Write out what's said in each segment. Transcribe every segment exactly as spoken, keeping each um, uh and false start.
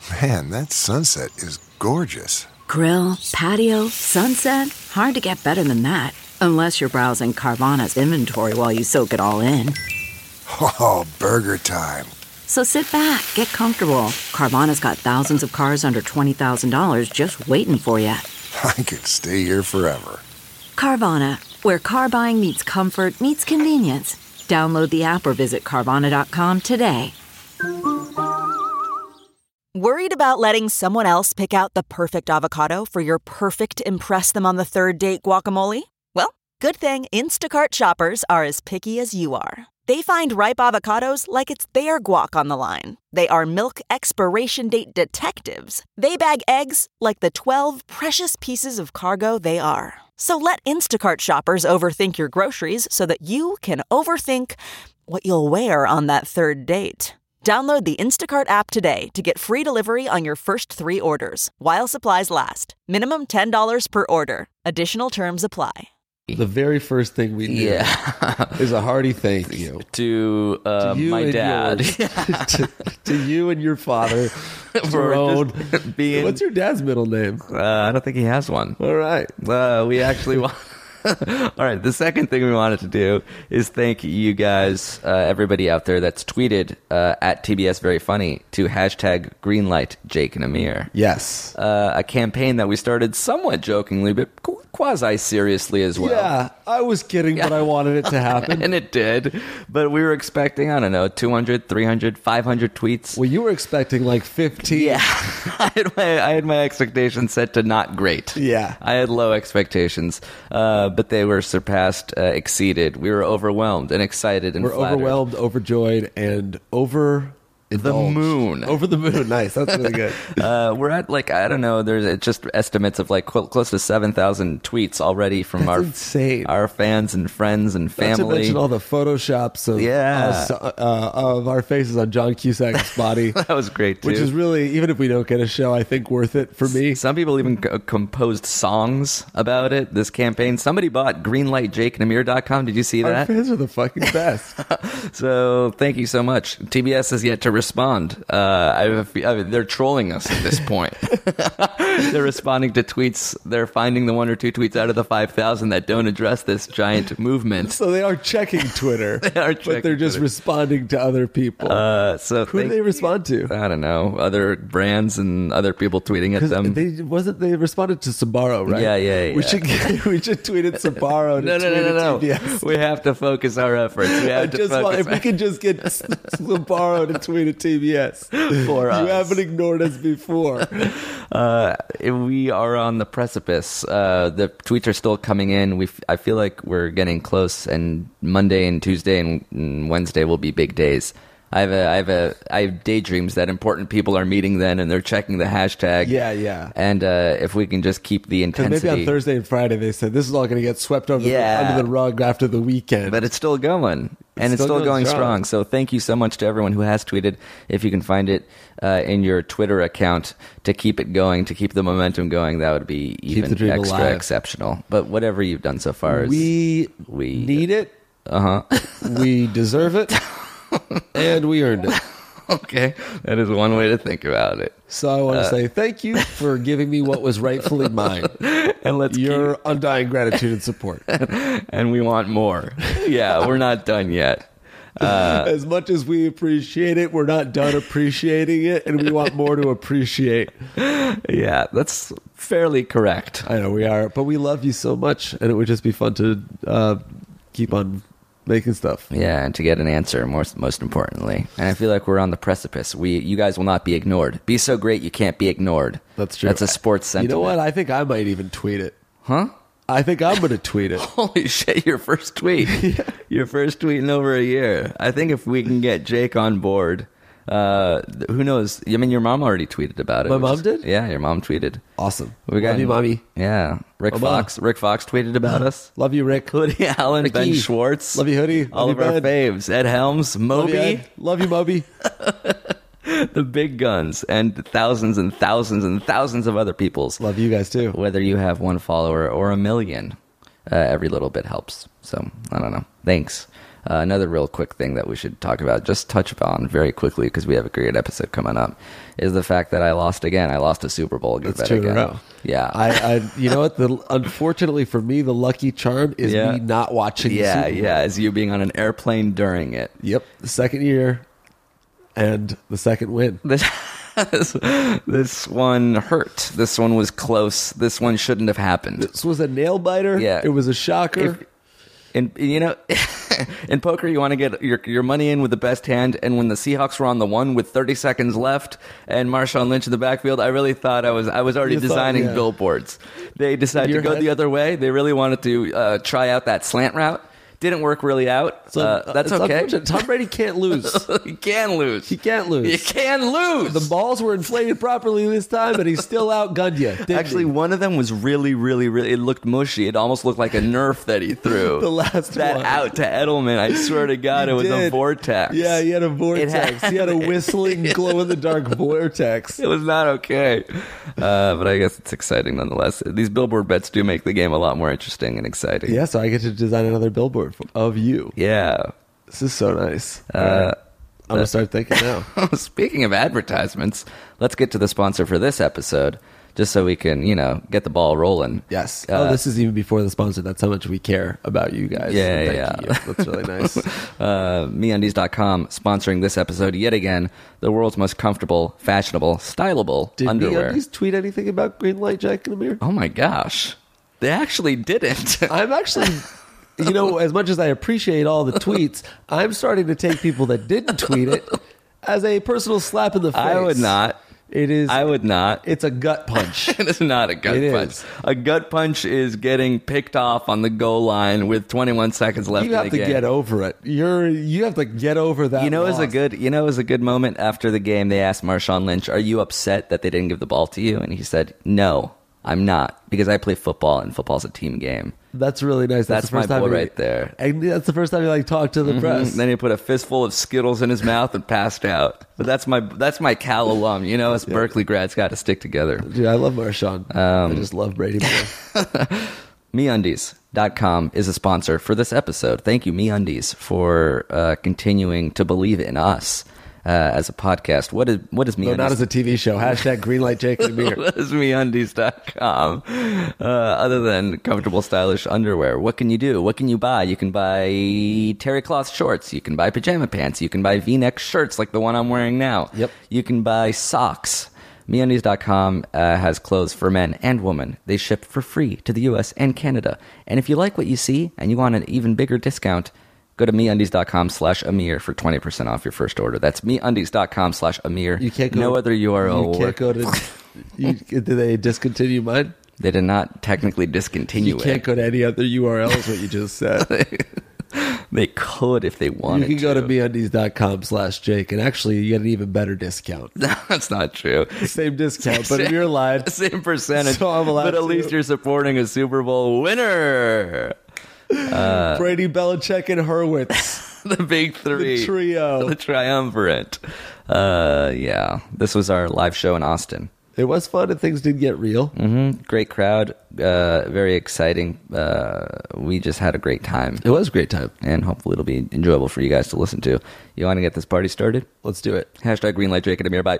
Man, that sunset is gorgeous. Grill, patio, sunset. Hard to get better than that. Unless you're browsing Carvana's inventory while you soak it all in. Oh, burger time. So sit back, get comfortable. Carvana's got thousands of cars under twenty thousand dollars just waiting for you. I could stay here forever. Carvana, where car buying meets comfort, meets convenience. Download the app or visit Carvana dot com today. Worried about letting someone else pick out the perfect avocado for your perfect impress them on the third date guacamole? Well, good thing Instacart shoppers are as picky as you are. They find ripe avocados like it's their guac on the line. They are milk expiration date detectives. They bag eggs like the twelve precious pieces of cargo they are. So let Instacart shoppers overthink your groceries so that you can overthink what you'll wear on that third date. Download the Instacart app today to get free delivery on your first three orders, while supplies last. Minimum ten dollars per order. Additional terms apply. The very first thing we do yeah. is a hearty thank you to, uh, to you my dad. Yours, to, to you and your father. For being... What's your dad's middle name? Uh, I don't think he has one. All right. Uh, we actually want... All right. The second thing we wanted to do is thank you guys, uh, everybody out there that's tweeted uh, at T B S Very Funny to hashtag Greenlight Jake and Amir. Yes. Uh, a campaign that we started somewhat jokingly, but qu- quasi-seriously as well. Yeah, I was kidding, but I wanted it to happen. And it did. But we were expecting, I don't know, two hundred, three hundred, five hundred tweets. Well, you were expecting like fifteen. Yeah. I had my, I had my expectations set to not great. Yeah. I had low expectations. Uh, but they were surpassed, uh, exceeded. We were overwhelmed and excited and We're flattered. overwhelmed, overjoyed, and over... The moon. Over the moon. Nice. That's really good. uh, we're at like, I don't know, there's just estimates of like cl- close to seven thousand tweets already from That's our insane. our fans and friends and family. Not to mention all the photoshops of, yeah. us, uh, of our faces on John Cusack's body. That was great too. Which is really, even if we don't get a show, I think worth it for me. Some people even c- composed songs about it, this campaign. Somebody bought greenlight jake and amir dot com. Did you see that? Our fans are the fucking best. So thank you so much. T B S has yet to respond. Uh, I have a fe- I mean, they're trolling us at this point. They're responding to tweets. They're finding the one or two tweets out of the five thousand that don't address this giant movement. So they are checking Twitter, they are checking but they're just Twitter. responding to other people. Uh, so Who do they respond to? I don't know. Other brands and other people tweeting at them. They wasn't they responded to Sbarro, right? Yeah, yeah, yeah. We should we should tweet at Sbarro. No, no, no, no, no. T B S. We have to focus our efforts. We have I to just focus. want, if we could just get Sbarro to tweet at T B S for us. You haven't ignored us before. Uh, we are on the precipice. Uh, the tweets are still coming in. We, f- I feel like we're getting close, and Monday and Tuesday and, and Wednesday will be big days. I have a, I have a, I have daydreams that important people are meeting then, and they're checking the hashtag. Yeah, yeah. And uh, if we can just keep the intensity. Maybe on Thursday and Friday they said this is all going to get swept over Yeah. the, under the rug after the weekend. But it's still going. And it's, It's still, still going going strong. strong. So thank you so much to everyone who has tweeted. If you can find it uh, in your Twitter account to keep it going, to keep the momentum going, that would be even the dream extra alive. exceptional. But whatever you've done so far is... we, we need it. Uh-huh. We deserve it. And we earned it. Okay. That is one way to think about it. So I want to Uh, say thank you for giving me what was rightfully mine. And let's Your keep... undying gratitude and support. And we want more. Yeah, we're not done yet. Uh, As much as we appreciate it, we're not done appreciating it, and we want more to appreciate. Yeah, that's fairly correct. I know we are, but we love you so much, and it would just be fun to uh, keep on making stuff. Yeah, and to get an answer, most most importantly. And I feel like we're on the precipice. We, you guys will not be ignored. Be so great you can't be ignored. That's true. That's a sports sentiment. You know what? I think I might even tweet it. Huh? I think I'm going to tweet it. Holy shit, your first tweet. Yeah. Your first tweet in over a year. I think if we can get Jake on board, uh, who knows? I mean, your mom already tweeted about it. My mom is, did? Yeah, your mom tweeted. Awesome. We got Love you, mommy. Yeah. Rick Mama. Fox. Rick Fox tweeted about us. Love you, Rick. Hoodie Allen, Ricky. Ben Schwartz. Love you, Hoodie. All Love of you, our Ben. faves. Ed Helms, Love you, Moby. Ed. Love you, Moby. The big guns, and thousands and thousands and thousands of other people's. Love you guys, too. Whether you have one follower or a million, uh, every little bit helps. So, I don't know. Thanks. Uh, another real quick thing that we should talk about, just touch upon very quickly because we have a great episode coming up, is the fact that I lost again. I lost a Super Bowl. That's bet two again. in a row. Yeah. I, I, you know what? The, unfortunately for me, the lucky charm is Yeah. me not watching the Yeah, Super Bowl. yeah, as you being on an airplane during it. Yep. The second year and the second win. This, this one hurt. This one was close. This one shouldn't have happened. This was a nail biter. Yeah. It was a shocker. If- And you know, in poker, you want to get your your money in with the best hand. And when the Seahawks were on the one with thirty seconds left, and Marshawn Lynch in the backfield, I really thought I was I was already You thought, designing yeah. billboards. They decided In to your go head? the other way. They really wanted to uh, try out that slant route. Didn't work really out. So, uh, that's it's okay. unfortunate. Tom Brady can't lose. You can lose. He can't lose. You can lose. The balls were inflated properly this time, but he still outgunned you. didn't Actually, he? one of them was really, really, really. It looked mushy. It almost looked like a Nerf that he threw. The last that one. out to Edelman. I swear to God, He it was a did. vortex. Yeah, he had a vortex. had- he had a whistling, glow-in-the-dark vortex. It was not okay. Uh, but I guess it's exciting nonetheless. These billboard bets do make the game a lot more interesting and exciting. Yeah, so I get to design another billboard for, of you. Yeah. This is so nice. Uh, All right. I'm going to start thinking now. Speaking of advertisements, let's get to the sponsor for this episode, just so we can, you know, get the ball rolling. Yes. Uh, oh, this is even before the sponsor. That's how much we care about you guys. Yeah, So yeah, thank yeah. you. That's really nice. Uh, MeUndies dot com sponsoring this episode yet again. The world's most comfortable, fashionable, stylable Did underwear. MeUndies tweet anything about Greenlight Jack and Amir? Oh my gosh. They actually didn't. I'm actually, you know, as much as I appreciate all the tweets, I'm starting to take people that didn't tweet it as a personal slap in the face. I would not. It is. I would not. It's a gut punch. It is not a gut It punch. is. A gut punch is getting picked off on the goal line with twenty-one seconds left You in have the to game. get over it. You're. You have to get over that. You know, it was a loss. good. You know, it was a good moment after the game. They asked Marshawn Lynch, "Are you upset that they didn't give the ball to you?" And he said, "No, I'm not, because I play football, and football's a team game." That's really nice. That's, That's the first my time boy he- right there. And that's the first time he like talked to the press. And then he put a fistful of Skittles in his mouth and passed out. But that's my that's my Cal alum. You know, us Berkeley grads got to stick together. Dude, I love Marshawn. Um, I just love Brady. Boy. MeUndies dot com is a sponsor for this episode. Thank you, MeUndies, for uh, continuing to believe in us uh, as a podcast. What is what is No, MeUndies? not as a T V show. Hashtag Greenlight Jake and Amir. What is MeUndies dot com? Uh, other than comfortable, stylish underwear, what can you do? What can you buy? You can buy terry cloth shorts. You can buy pajama pants. You can buy V-neck shirts like the one I'm wearing now. Yep. You can buy socks. MeUndies dot com uh, has clothes for men and women. They ship for free to the U S and Canada. And if you like what you see and you want an even bigger discount, go to MeUndies dot com slash Amir for twenty percent off your first order. That's MeUndies dot com slash Amir. You can't go. No other U R L You will can't work. go to. You, did they discontinue mine? They did not technically discontinue You can't it. go to any other U R L. Is what you just said. They could if they You wanted can go to to. MeUndies dot com slash Jake, and actually you get an even better discount. That's not true. Same discount, but Amir lied. Same percentage. So I'm allowed but at to. least you're supporting a Super Bowl winner. Brady, Belichick, and Hurwitz, The big three. the trio. The triumvirate. Uh, yeah. This was our live show in Austin. It was fun, and things did get real. hmm Great crowd. Uh, very exciting. Uh, we just had a great time. It was a great time. And hopefully it'll be enjoyable for you guys to listen to. You want to get this party started? Let's do it. Hashtag Greenlight Jake and Amir. Bye.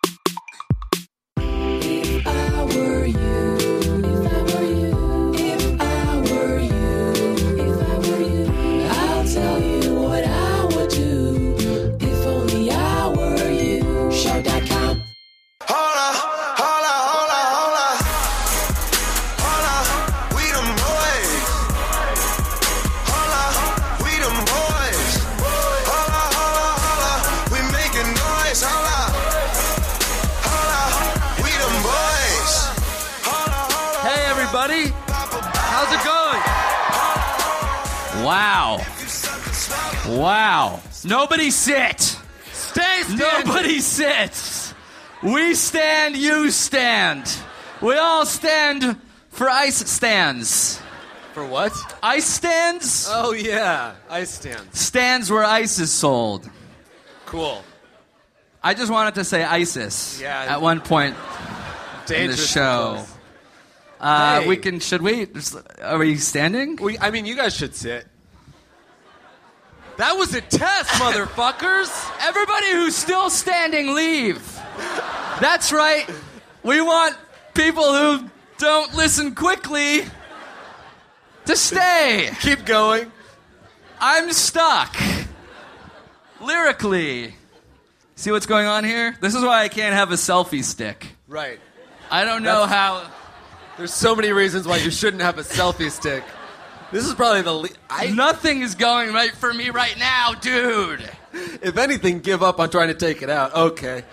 If I were you, if I were you, if I were you, if I were you, I'll tell you what I would do. If only I were you. Shark dot com. Hola, hola, hola, hola. Hola, we them boys. Hola, we them boys. Hola, hola, hola, we making noise. Hola, hola, we them boys. Hola, hola. Hey, everybody. How's it going? Wow. Wow. Nobody sit. Stay standing. Nobody sits. We stand, you stand. We all stand for ice stands. For what? Ice stands? Oh, yeah. Ice stand. Stands where ice is sold. Cool. I just wanted to say ISIS Yeah. at one point in the Dangerous. show. Uh, Hey. We can, should we? Are we standing? We, I mean, you guys should sit. That was a test, motherfuckers. Everybody who's still standing, leave. That's right. We want people who don't listen quickly to stay. Keep going. I'm stuck. Lyrically. See what's going on here? This is why I can't have a selfie stick. Right. I don't know That's- how... There's so many reasons why you shouldn't have a selfie stick. This is probably the... Le- I, Nothing is going right for me right now, dude. if anything, give up on trying to take it out. Okay.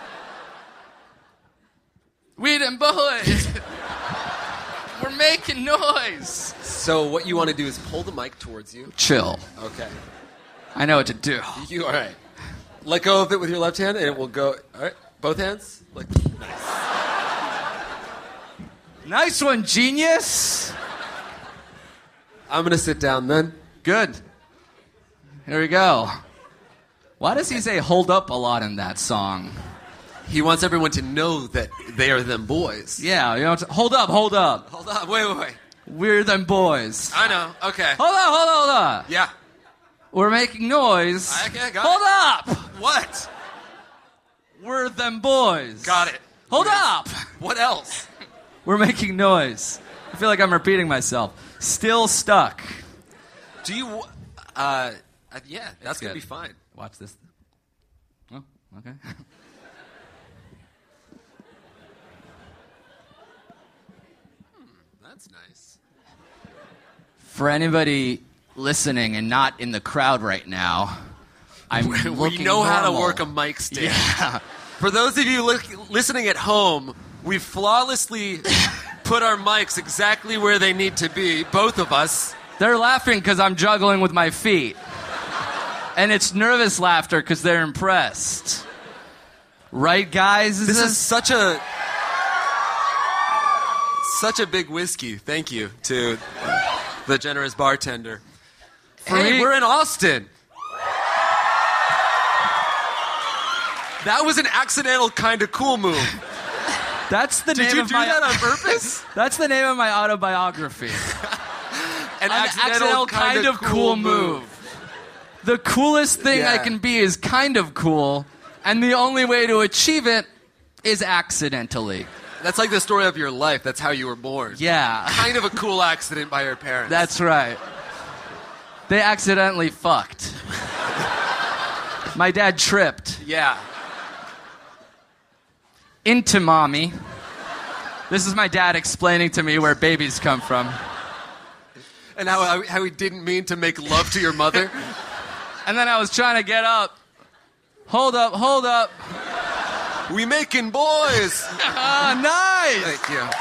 We them boys. We're making noise. So what you want to do is pull the mic towards you. Chill. Okay. I know what to do. You all right? Let go of it with your left hand, and it will go. All right. Both hands. Like nice. Nice one, genius. I'm gonna sit down then. Good. Here we go. Why does he say hold up a lot in that song? He wants everyone to know that they are them boys. Yeah, you know, what I'm- hold up, hold up. Hold on. Wait, wait, wait. We're them boys. I know. Okay. Hold up, hold up, hold up. Yeah. We're making noise. Okay, got hold it. up. What? We're them boys. Got it. Hold Yes. up. What else? We're making noise. I feel like I'm repeating myself. Still stuck. Do you? Uh, uh yeah, that's gonna good. be fine. Watch this. Oh, okay. That's nice. For anybody listening and not in the crowd right now, I'm we looking know how to normal. work a mic stand. Yeah. For those of you li- listening at home, we've flawlessly put our mics exactly where they need to be, both of us. They're laughing because I'm juggling with my feet. And it's nervous laughter because they're impressed. Right, guys? Is This is such a such a big whiskey. Thank you to the generous bartender. For hey, me- we're in Austin. That was an accidental kind of cool move. That's the Did name you of do my that on purpose? That's the name of my autobiography. An An accidental, kind, of cool move. The coolest thing Yeah. I can be is kind of cool, and the only way to achieve it is accidentally. That's like the story of your life. That's how you were born. Yeah. Kind of a cool accident by your parents. That's right. They accidentally fucked. My dad tripped yeah. into mommy. This is my dad explaining to me where babies come from. And how how he didn't mean to make love to your mother. And then I was trying to get up. Hold up, hold up. We making boys. Ah, nice. Thank you.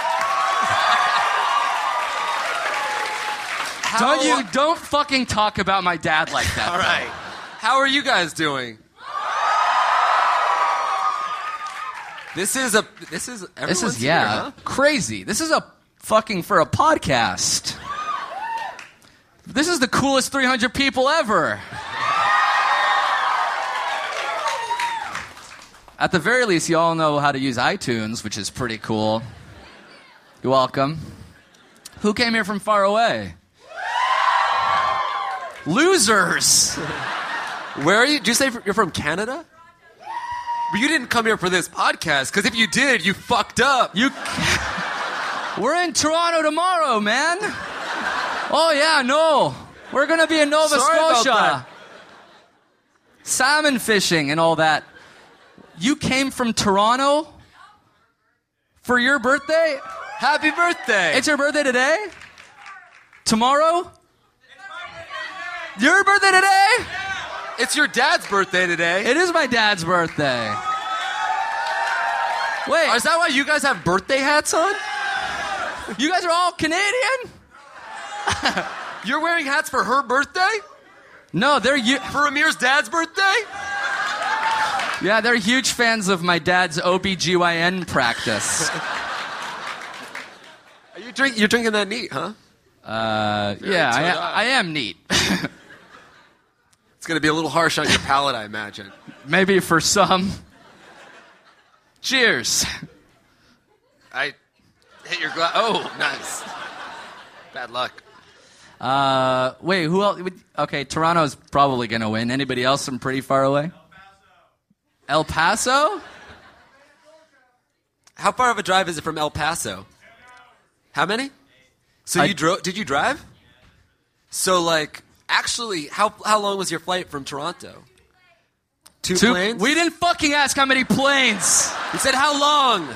Don't How- you, don't fucking talk about my dad like that. All right. How are you guys doing? This is a. This is. This Everyone's is, here, yeah, huh? crazy. This is a fucking for a podcast. This is the coolest three hundred people ever. At the very least, you all know how to use iTunes, which is pretty cool. You're welcome. Who came here from far away? Losers! Where are you? Did you say you're from Canada? But you didn't come here for this podcast, because if you did, you fucked up. You. We're in Toronto tomorrow, man. Oh, yeah, no. We're going to be in Nova Sorry about Scotia. that. Salmon fishing and all that. You came from Toronto for your birthday? Happy birthday! It's your birthday today? Tomorrow? Your birthday today? It's your dad's birthday today. It is my dad's birthday. Wait, Is that why you guys have birthday hats on? you guys are all Canadian? You're wearing hats for her birthday? No, they're you. For Amir's dad's birthday? Yeah, they're huge fans of my dad's O B G Y N practice. Are you drink? You're drinking that neat, huh? Uh, Very yeah, toned I, up. I am neat. It's gonna be a little harsh on your palate, I imagine. Maybe for some. Cheers. I hit your glass. Oh, nice. Bad luck. Uh, wait, who else? Okay, Toronto's probably going to win. Anybody else from pretty far away? El Paso. El Paso? How far of a drive is it from El Paso? How many? So I- you drove? Did you drive? So, like, actually, how how long was your flight from Toronto? Two, Two planes? We didn't fucking ask how many planes. You said how long?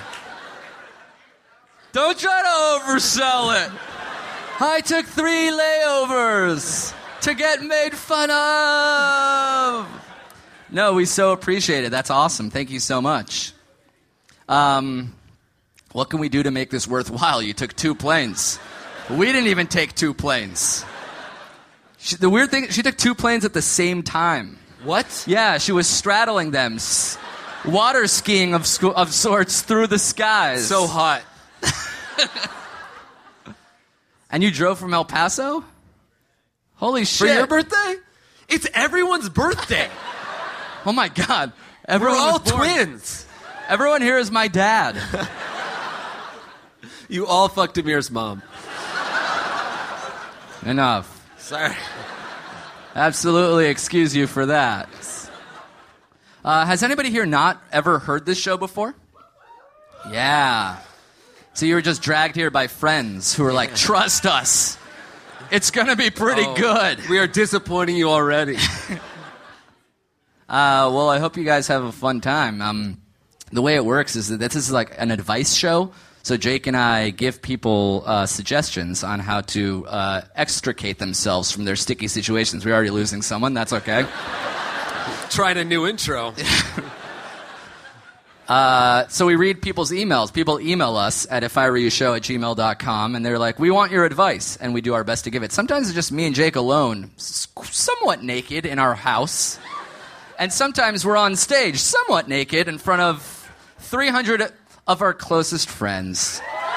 Don't try to oversell it. I took three layovers to get made fun of. No, we so appreciate it. That's awesome. Thank you so much. Um, what can we do to make this worthwhile? You took two planes. We didn't even take two planes. She, the weird thing, she took two planes at the same time. What? Yeah, she was straddling them, s- water skiing of sco- of sorts through the skies. So hot. And you drove from El Paso? Holy For shit. your birthday? It's everyone's birthday. Oh my God. We're Everyone all was born. twins. Everyone here is my dad. You all fucked Amir's mom. Enough. Sorry. Absolutely excuse you for that. Uh, has anybody here not ever heard this show before? Yeah. So you were just dragged here by friends who were like, trust us. It's going to be pretty Oh, good. We are disappointing you already. Uh, well, I hope you guys have a fun time. Um, the way it works is that this is like an advice show. So Jake and I give people uh, suggestions on how to uh, extricate themselves from their sticky situations. We're already losing someone. That's okay. Trying a new intro. Uh, so we read people's emails. People email us at if I were you show at gmail dot com, and they're like, we want your advice, and we do our best to give it. Sometimes it's just me and Jake alone, s- somewhat naked in our house. And sometimes we're on stage, somewhat naked, in front of three hundred of our closest friends.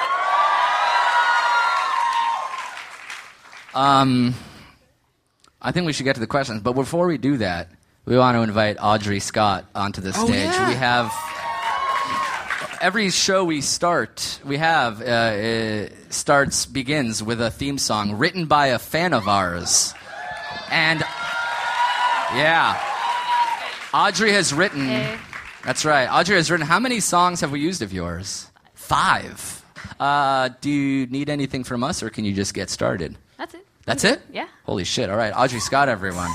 Um, I think we should get to the questions, but before we do that, we want to invite Audrey Scott onto the stage. Oh, yeah. We have... Every show we start, we have, uh, uh, starts, begins with a theme song written by a fan of ours. And, yeah. Audrey has written... Hey. That's right. Audrey has written... How many songs have we used of yours? Five. Uh, do you need anything from us, or can you just get started? That's it. That's it? Yeah. Holy shit. All right. Audrey Scott, everyone.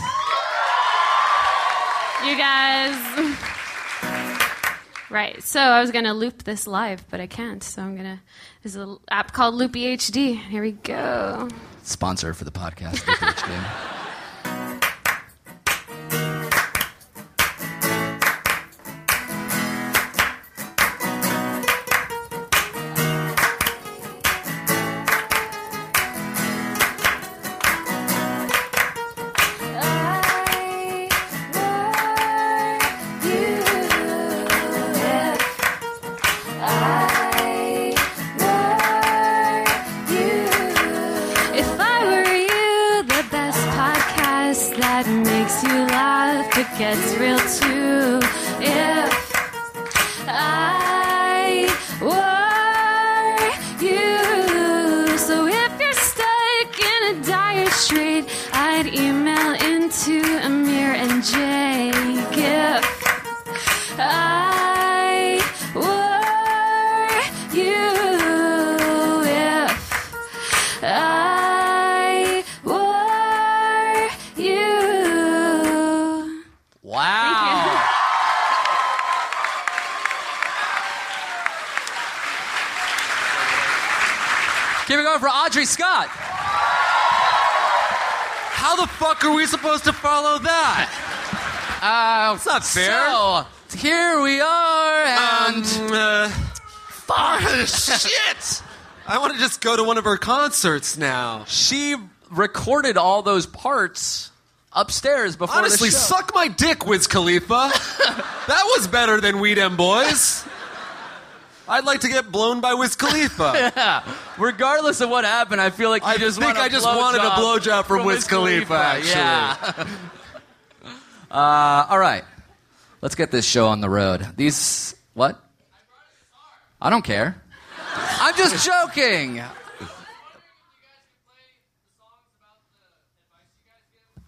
You guys. Right. So I was going to loop this live, but I can't. So I'm going to. There's an app called Loopy H D. Here we go. Sponsor for the podcast. Loopy H D. If I were you, the best podcast that makes you laugh, but gets real too. If I were you, so if you're stuck in a dire strait, I'd email into Amir and Jake. If I were you, if I were you. Wow. Keep it going for Audrey Scott. How the fuck are we supposed to follow that? Uh, It's not fair. So, here we are, and... Um, uh, fuck. Shit. I want to just go to one of her concerts now. she recorded all those parts upstairs before Honestly, the show. suck my dick, Wiz Khalifa. That was better than We Dem Boys. I'd like to get blown by Wiz Khalifa. Yeah. Regardless of what happened, I feel like you I just think want a I just blow wanted a job blowjob from Wiz Khalifa, actually. Yeah. uh, all right. Let's get this show on the road. These... What? I don't care. I'm just joking.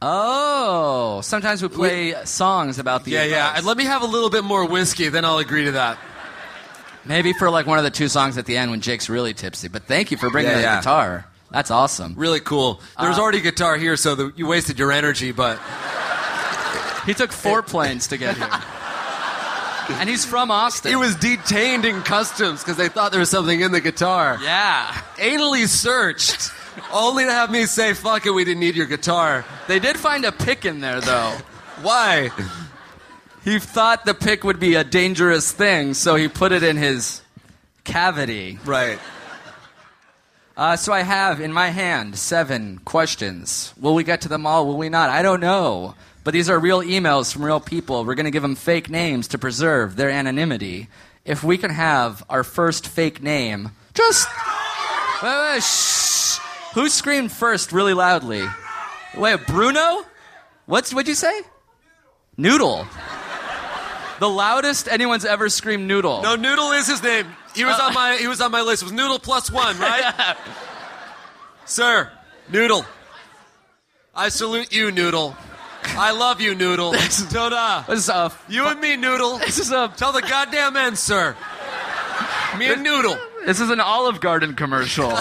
Oh, sometimes we play songs about the Yeah, yeah. advice. And let me have a little bit more whiskey, then I'll agree to that. Maybe for like one of the two songs at the end when Jake's really tipsy. But thank you for bringing Yeah, the yeah. guitar. That's awesome. Really cool. There was Uh, already guitar here, so the, you wasted your energy, but... He took four planes to get here. And he's from Austin. He was detained in customs because they thought there was something in the guitar. Yeah. Anally searched, only to have me say, fuck it, we didn't need your guitar. They did find a pick in there, though. Why? He thought the pick would be a dangerous thing, so he put it in his cavity. Right. Uh, so I have in my hand seven questions. Will we get to them all? Will we not? I don't know. But these are real emails from real people. We're going to give them fake names to preserve their anonymity. If we can have our first fake name, just... Wait, wait, shh. Who screamed first really loudly? Wait, Bruno? What's, what'd you say? Noodle. The loudest anyone's ever screamed Noodle. No, Noodle is his name. He was Uh, on my he was on my list. It was Noodle plus one, right? Sir, Noodle. I salute you, Noodle. I love you, Noodle. Toda. This is a, You and me, Noodle. this is a, Tell the goddamn end, sir. Me and Noodle. this is an Olive Garden commercial.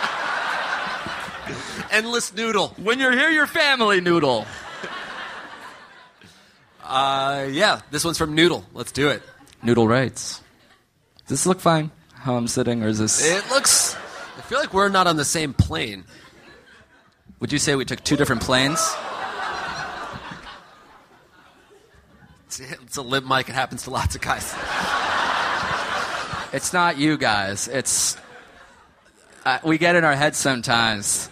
Endless Noodle. When you're here, your family, Noodle. Uh, yeah, this one's from Noodle. Let's do it. Noodle writes. Does this look fine? How I'm sitting, or is this... It looks... I feel like we're not on the same plane. Would you say we took two different planes? It's, it's a lip mic. It happens to lots of guys. It's not you guys. It's... Uh, we get in our heads sometimes.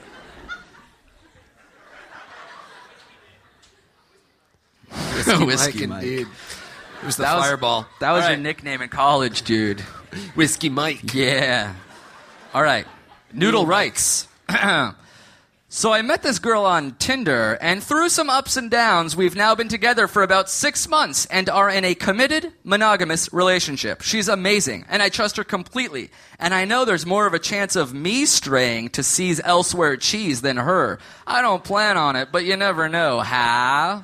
Whiskey, Whiskey Mike, Mike. indeed. It was the That was- fireball. That was All your right. nickname in college, dude. Whiskey Mike. Yeah. All right. Noodle writes. So I met this girl on Tinder, and through some ups and downs, we've now been together for about six months and are in a committed, monogamous relationship. She's amazing, and I trust her completely. And I know there's more of a chance of me straying to C's Elsewhere cheese than her. I don't plan on it, but you never know, huh?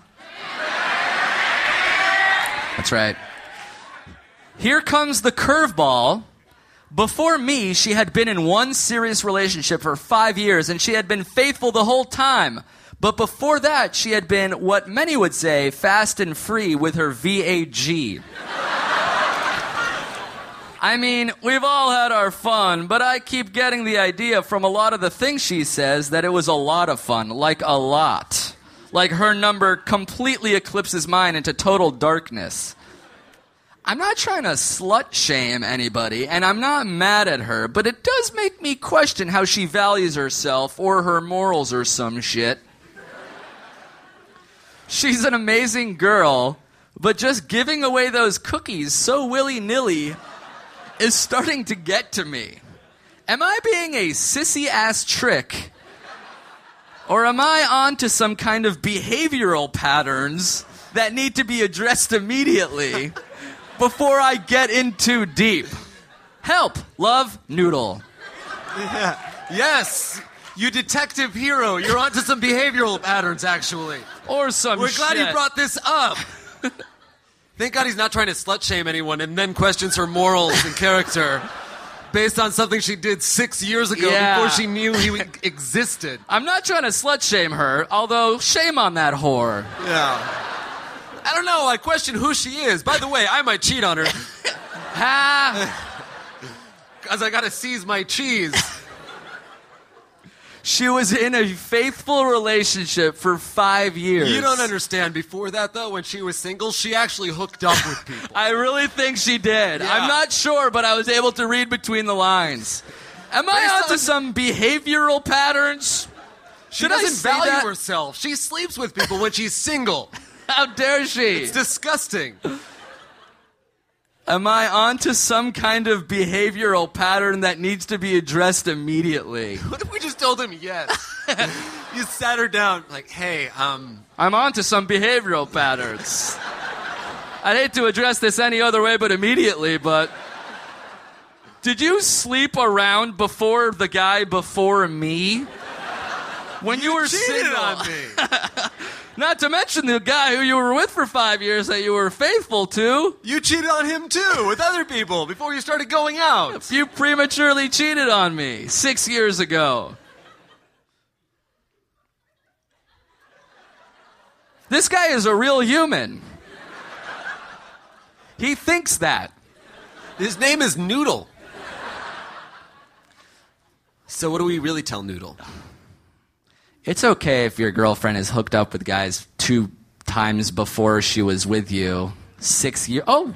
That's right. Here comes the curveball. Before me, she had been in one serious relationship for five years, and she had been faithful the whole time. But before that, she had been, what many would say, fast and free with her V A G. I mean, we've all had our fun, but I keep getting the idea from a lot of the things she says that it was a lot of fun, like a lot. Like her number completely eclipses mine into total darkness. I'm not trying to slut shame anybody, and I'm not mad at her, but it does make me question how she values herself or her morals or some shit. She's an amazing girl, but just giving away those cookies so willy-nilly is starting to get to me. Am I being a sissy-ass trick? Or am I on to some kind of behavioral patterns that need to be addressed immediately before I get in too deep? Help! Love, Noodle. Yeah. Yes! You detective hero. You're onto some behavioral patterns, actually. Or some We're glad shit. you brought this up. Thank God he's not trying to slut shame anyone and then questions her morals and character based on something she did six years ago Yeah. before she knew he existed. I'm not trying to slut shame her, although shame on that whore. Yeah. I don't know. I question who she is. By the way, I might cheat on her Ha! because I got to seize my cheese. She was in a faithful relationship for five years. You don't understand. Before that, though, when she was single, she actually hooked up with people. I really think she did. Yeah. I'm not sure, but I was able to read between the lines. Am Based I onto on- some behavioral patterns? She Should I doesn't say value that? herself. She sleeps with people when she's single. How dare she? It's disgusting. Am I onto some kind of behavioral pattern that needs to be addressed immediately? What if we just told him yes? You sat her down, like, hey, um... I'm onto some behavioral patterns. I'd hate to address this any other way but immediately, but... Did you sleep around before the guy before me? When you, were cheated single. on me. Not to mention the guy who you were with for five years that you were faithful to. You cheated on him too with other people before you started going out. You prematurely cheated on me six years ago. This guy is a real human. He thinks that. His name is Noodle. So what do we really tell Noodle? It's okay if your girlfriend is hooked up with guys two times before she was with you. Six years. Oh.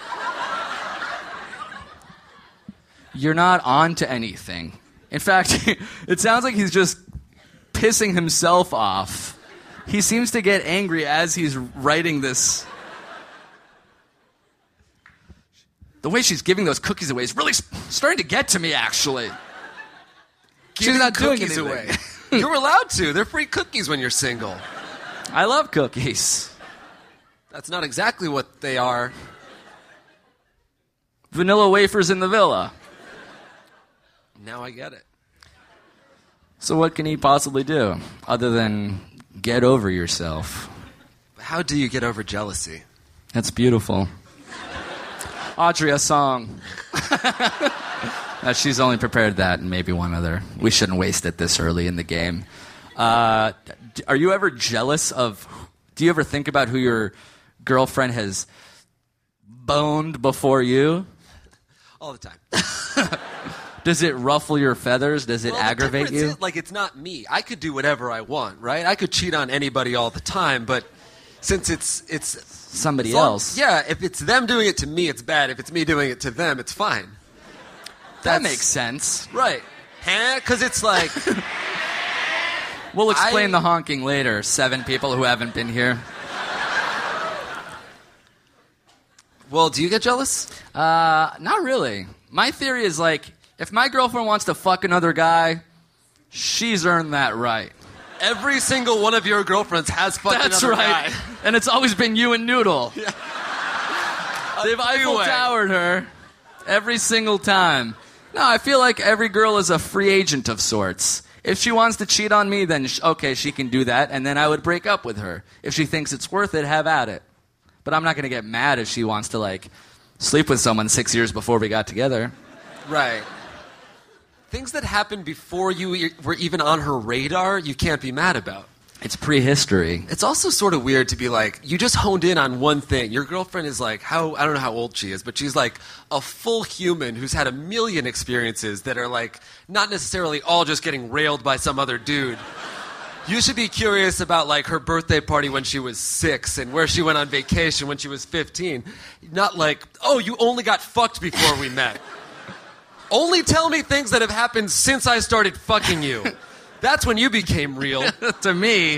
You're not on to anything. In fact, it sounds like he's just pissing himself off. He seems to get angry as he's writing this. The way she's giving those cookies away is really starting to get to me, actually. Giving she's not doing cookies anything. away. You're allowed to. They're free cookies when you're single. I love cookies. That's not exactly what they are. Vanilla wafers in the villa. Now I get it. So what can he possibly do other than get over yourself? How do you get over jealousy? That's beautiful. Audrey, a song. Uh, she's only prepared that and maybe one other. We shouldn't waste it this early in the game. Uh, d- are you ever jealous of... Do you ever think about who your girlfriend has boned before you? All the time. Does it ruffle your feathers? Does it Well, the aggravate difference you? is, like, it's not me. I could do whatever I want, right? I could cheat on anybody all the time, but since it's... it's Somebody as long- else. Yeah, if it's them doing it to me, it's bad. If it's me doing it to them, it's fine. That That's- makes sense. Right. Huh? Because it's like... We'll explain I- the honking later. Seven people who haven't been here. Well, do you get jealous? Uh, not really. My theory is like, if my girlfriend wants to fuck another guy, she's earned that right. Every single one of your girlfriends has fucked That's another right. guy. And it's always been you and Noodle. Yeah. They've Eiffel three-way. Towered her every single time. No, I feel like every girl is a free agent of sorts. If she wants to cheat on me, then sh- okay, she can do that, and then I would break up with her. If she thinks it's worth it, have at it. But I'm not going to get mad if she wants to, like, sleep with someone six years before we got together. Right. Things that happened before you were even on her radar, you can't be mad about. It's prehistory. It's also sort of weird to be like, you just honed in on one thing. Your girlfriend is like, how I don't know how old she is, but she's like a full human who's had a million experiences that are like not necessarily all just getting railed by some other dude. You should be curious about like her birthday party when she was six and where she went on vacation when she was fifteen. Not like, oh, you only got fucked before we met. Only tell me things that have happened since I started fucking you. That's when you became real. To me.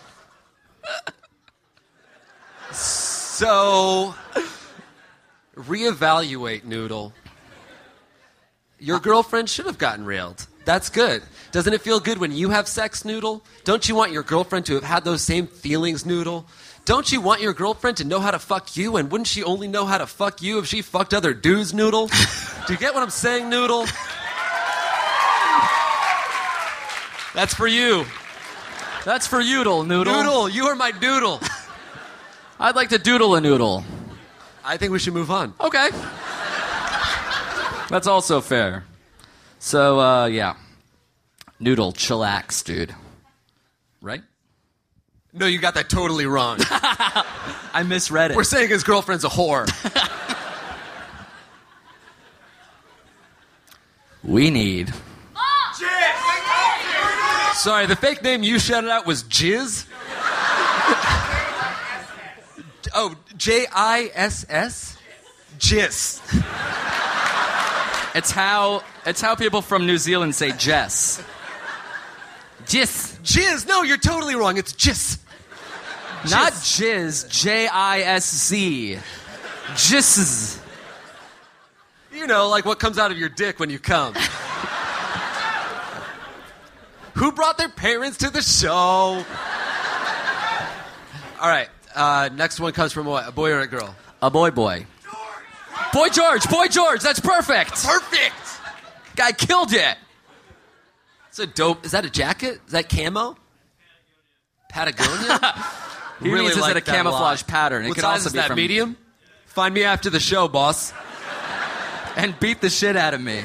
So, reevaluate, Noodle. Your girlfriend should have gotten railed. That's good. Doesn't it feel good when you have sex, Noodle? Don't you want your girlfriend to have had those same feelings, Noodle? Don't you want your girlfriend to know how to fuck you? And wouldn't she only know how to fuck you if she fucked other dudes, Noodle? Do you get what I'm saying, Noodle? That's for you. That's for Yoodle, Noodle. Noodle, you are my doodle. I'd like to doodle a noodle. I think we should move on. Okay. That's also fair. So, uh, yeah. Noodle, chillax, dude. Right? No, you got that totally wrong. I misread it. We're saying his girlfriend's a whore. We need... Sorry, the fake name you shouted out was Jizz? Oh, J I S S? Jizz. It's how it's how people from New Zealand say Jess. Jizz. Jizz? No, you're totally wrong. It's Jizz. Not jizz. J I S Z. Jizz. You know, like what comes out of your dick when you come. Who brought their parents to the show? All right, uh, next one comes from what? A boy or a girl? A boy boy. Boy George. Boy George. That's perfect. Perfect. Guy killed it. It's a dope. Is that a jacket? Is that camo? Patagonia? He really means it's like in a that camouflage lot. pattern. It What could size also is be that, from medium? Find me after the show, boss. and beat the shit out of me.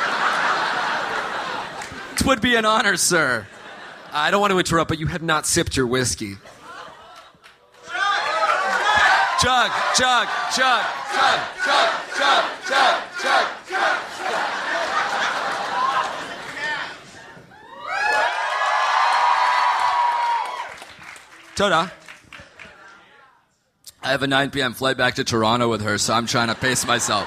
It would be an honor, sir. I don't want to interrupt, but you have not sipped your whiskey. Chug, chug, chug, chug, chug, chug, chug, chug, chug. Toda. I have a nine p.m. flight back to Toronto with her, so I'm trying to pace myself.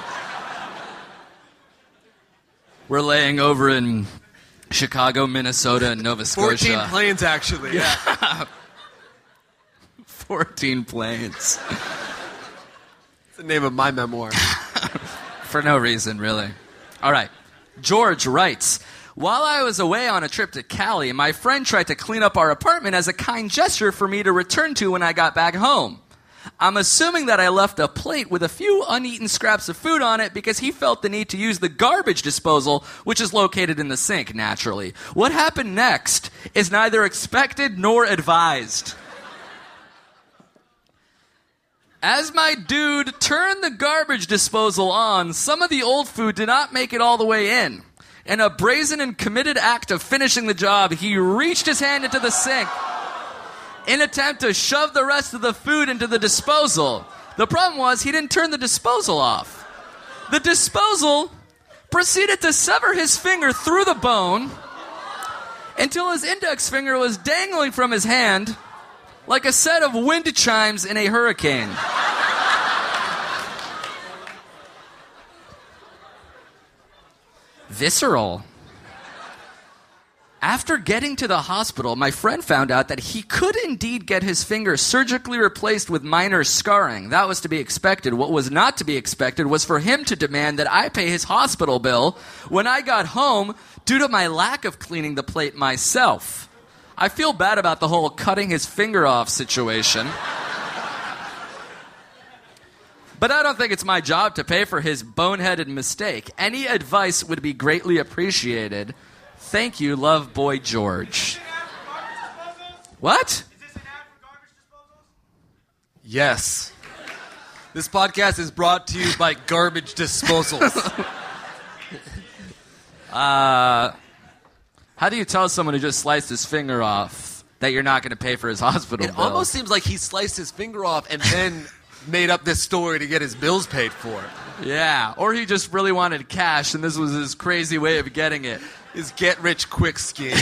We're laying over in Chicago, Minnesota, and Nova Scotia. fourteen planes, actually. Yeah. fourteen planes. It's the name of my memoir. For no reason, really. All right. George writes, while I was away on a trip to Cali, my friend tried to clean up our apartment as a kind gesture for me to return to when I got back home. I'm assuming that I left a plate with a few uneaten scraps of food on it because he felt the need to use the garbage disposal, which is located in the sink, naturally. What happened next is neither expected nor advised. As my dude turned the garbage disposal on, some of the old food did not make it all the way in. In a brazen and committed act of finishing the job, he reached his hand into the sink in an attempt to shove the rest of the food into the disposal. The problem was he didn't turn the disposal off. The disposal proceeded to sever his finger through the bone until his index finger was dangling from his hand like a set of wind chimes in a hurricane. Visceral. After getting to the hospital, my friend found out that he could indeed get his finger surgically replaced with minor scarring. That was to be expected. What was not to be expected was for him to demand that I pay his hospital bill when I got home due to my lack of cleaning the plate myself. I feel bad about the whole cutting his finger off situation. But I don't think it's my job to pay for his boneheaded mistake. Any advice would be greatly appreciated. Thank you, love boy George. What? Yes. This podcast is brought to you by Garbage Disposals. uh, how do you tell someone who just sliced his finger off that you're not going to pay for his hospital It bill? almost seems like he sliced his finger off and then made up this story to get his bills paid for. Yeah, or he just really wanted cash, and this was his crazy way of getting it. His get-rich-quick scheme.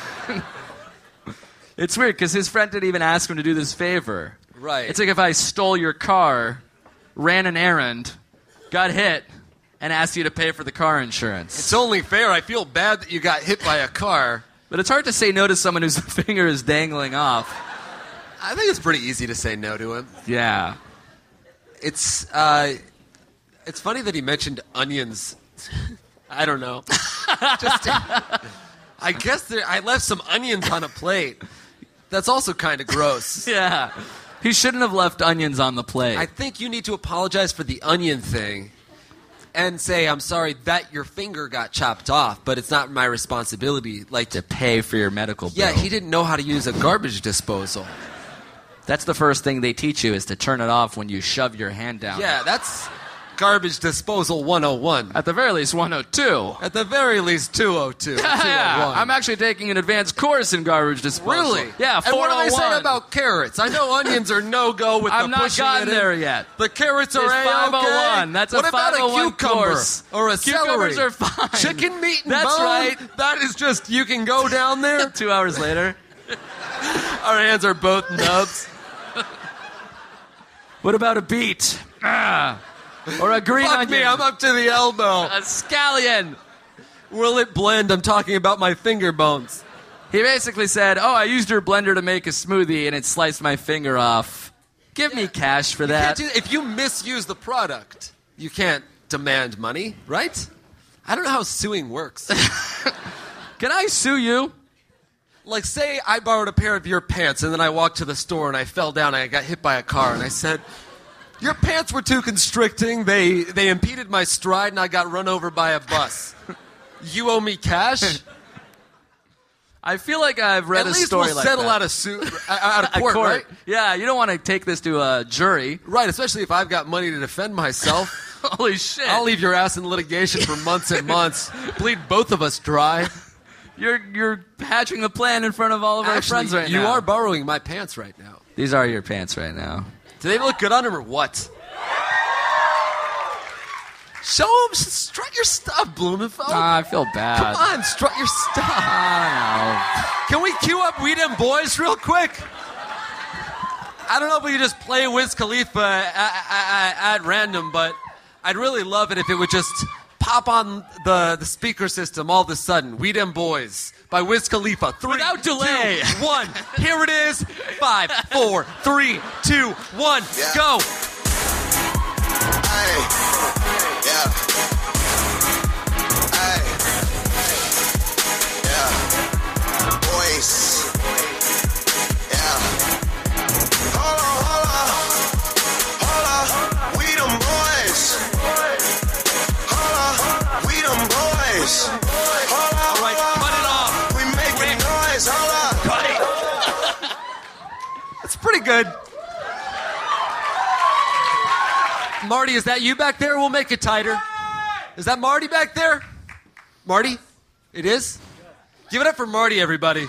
It's weird, because his friend didn't even ask him to do this favor. Right. It's like if I stole your car, ran an errand, got hit, and asked you to pay for the car insurance. It's only fair. I feel bad that you got hit by a car. But it's hard to say no to someone whose finger is dangling off. I think it's pretty easy to say no to him. Yeah. It's uh, it's funny that he mentioned onions. I don't know. Just, I guess there, I left some onions on a plate. That's also kind of gross. Yeah. He shouldn't have left onions on the plate. I think you need to apologize for the onion thing and say, I'm sorry that your finger got chopped off, but it's not my responsibility. Like to pay for your medical bill. Yeah, he didn't know how to use a garbage disposal. That's the first thing they teach you, is to turn it off when you shove your hand down. Yeah, that's garbage disposal one oh one. At the very least, one oh two. At the very least, two oh two. Yeah, I'm actually taking an advanced course in garbage disposal. Really? Yeah, And what do they say four oh one. about carrots? I know onions are no-go with I've the not pushing gotten it in. there yet. The carrots are It's A-okay. five oh one. That's a what about five oh one a cucumber course. or a Cucumbers celery? are fine. Chicken meat and That's bone? right. That is just, you can go down there. Two hours later. Our hands are both nubs. What about a beet? Ah. Or a green Fuck onion? me, I'm up to the elbow. A scallion. Will it blend? I'm talking about my finger bones. He basically said, oh, I used your blender to make a smoothie and it sliced my finger off. Give me cash for You that. can't do, if you misuse the product, you can't demand money, right? I don't know how suing works. Can I sue you? Like, say I borrowed a pair of your pants, and then I walked to the store, and I fell down, and I got hit by a car, and I said, your pants were too constricting, they, they impeded my stride, and I got run over by a bus. You owe me cash? I feel like I've read At a least story we'll like settle that. out of suit, out of At court, right? Yeah, you don't want to take this to a jury. Right, especially if I've got money to defend myself. Holy shit. I'll leave your ass in litigation for months and months. Bleed both of us dry. You're you're hatching the plan in front of all of our Actually, friends right you now. are borrowing my pants right now. These are your pants right now. Do they look good on him or what? Show him, strut your stuff, Blumenfeld. Ah, I feel bad. Come on, strut your stuff. I Can we cue up We Dem Boys real quick? I don't know if we could just play Wiz Khalifa at, at, at random, but I'd really love it if it would just pop on the, the speaker system all of a sudden. We Dem Boys by Wiz Khalifa. Three, Without delay. two, one. Here it is. Five, four, three, two, one. Yeah. Go. Hey. Yeah. Hey. Yeah. Boys. Yeah. Hold on, hold on. Hold on. We them boys. Hold on. We them boys. Hold on. All right, hold on. cut it off. We making noise. Hold on. Cut it. That's pretty good. Marty, is that you back there? We'll make it tighter. Is that Marty back there? Marty? It is? Give it up for Marty, everybody.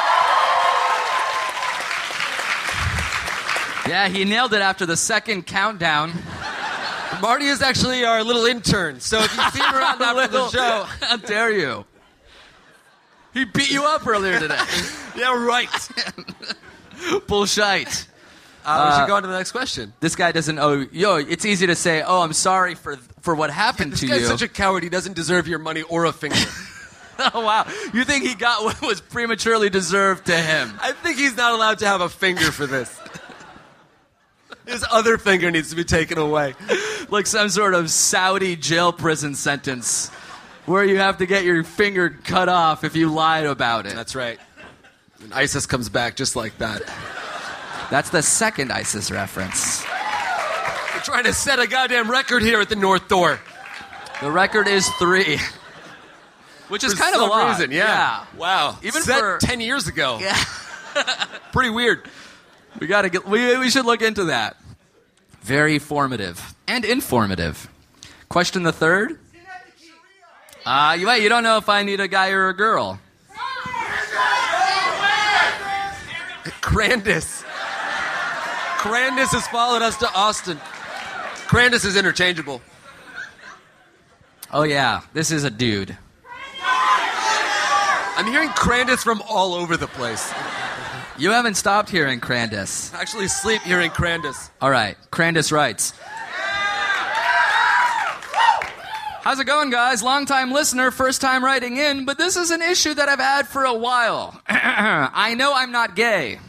Yeah, he nailed it after the second countdown. Marty is actually our little intern, so if you see him around after the Little- show... How dare you? He beat you up earlier today. Yeah, right. Bullshite. Uh, we should go on to the next question. This guy doesn't owe. Yo, it's easy to say, "Oh, I'm sorry for for what happened This to guy's you." such a coward, he doesn't deserve your money or a finger. Oh wow, you think he got what was prematurely deserved to him? I think he's not allowed to have a finger for this. His other finger needs to be taken away. Like some sort of Saudi jail prison sentence, where you have to get your finger cut off if you lied about it. That's right. And ISIS comes back just like that. That's the second ISIS reference. We're trying to set a goddamn record here at the North Door. The record is three, which is For kind of a some lot. reason, yeah. Wow. Even Set for ten years ago. Yeah. Pretty weird. We gotta get. We we should look into that. Very formative and informative. Question the third. Uh, you wait. You don't know if I need a guy or a girl. Crandis. Crandis has followed us to Austin. Crandis is interchangeable. Oh yeah, this is a dude. I'm hearing Crandis from all over the place. You haven't stopped hearing Crandis. I actually sleep hearing Crandis. All right, Crandis writes. How's it going, guys? Long-time listener, first time writing in, but this is an issue that I've had for a while. I know I'm not gay.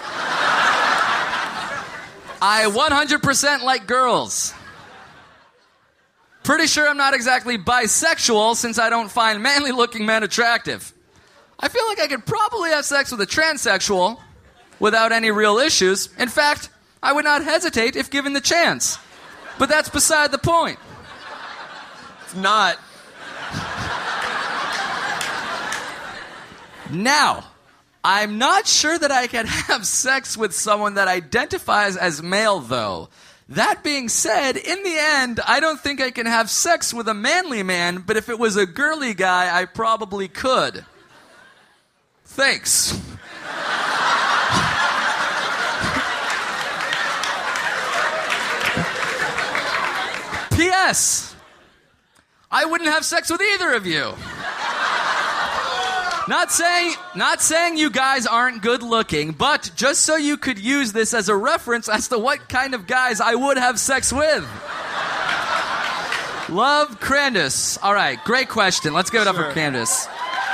I one hundred percent like girls. Pretty sure I'm not exactly bisexual since I don't find manly-looking men attractive. I feel like I could probably have sex with a transsexual without any real issues. In fact, I would not hesitate if given the chance. But that's beside the point. It's not. Now, I'm not sure that I can have sex with someone that identifies as male, though. That being said, in the end, I don't think I can have sex with a manly man, but if it was a girly guy, I probably could. Thanks. P S I wouldn't have sex with either of you. Not saying, not saying you guys aren't good looking, but just so you could use this as a reference as to what kind of guys I would have sex with. Love, Crandis. All right, great question. Let's give it up Sure. for Crandis.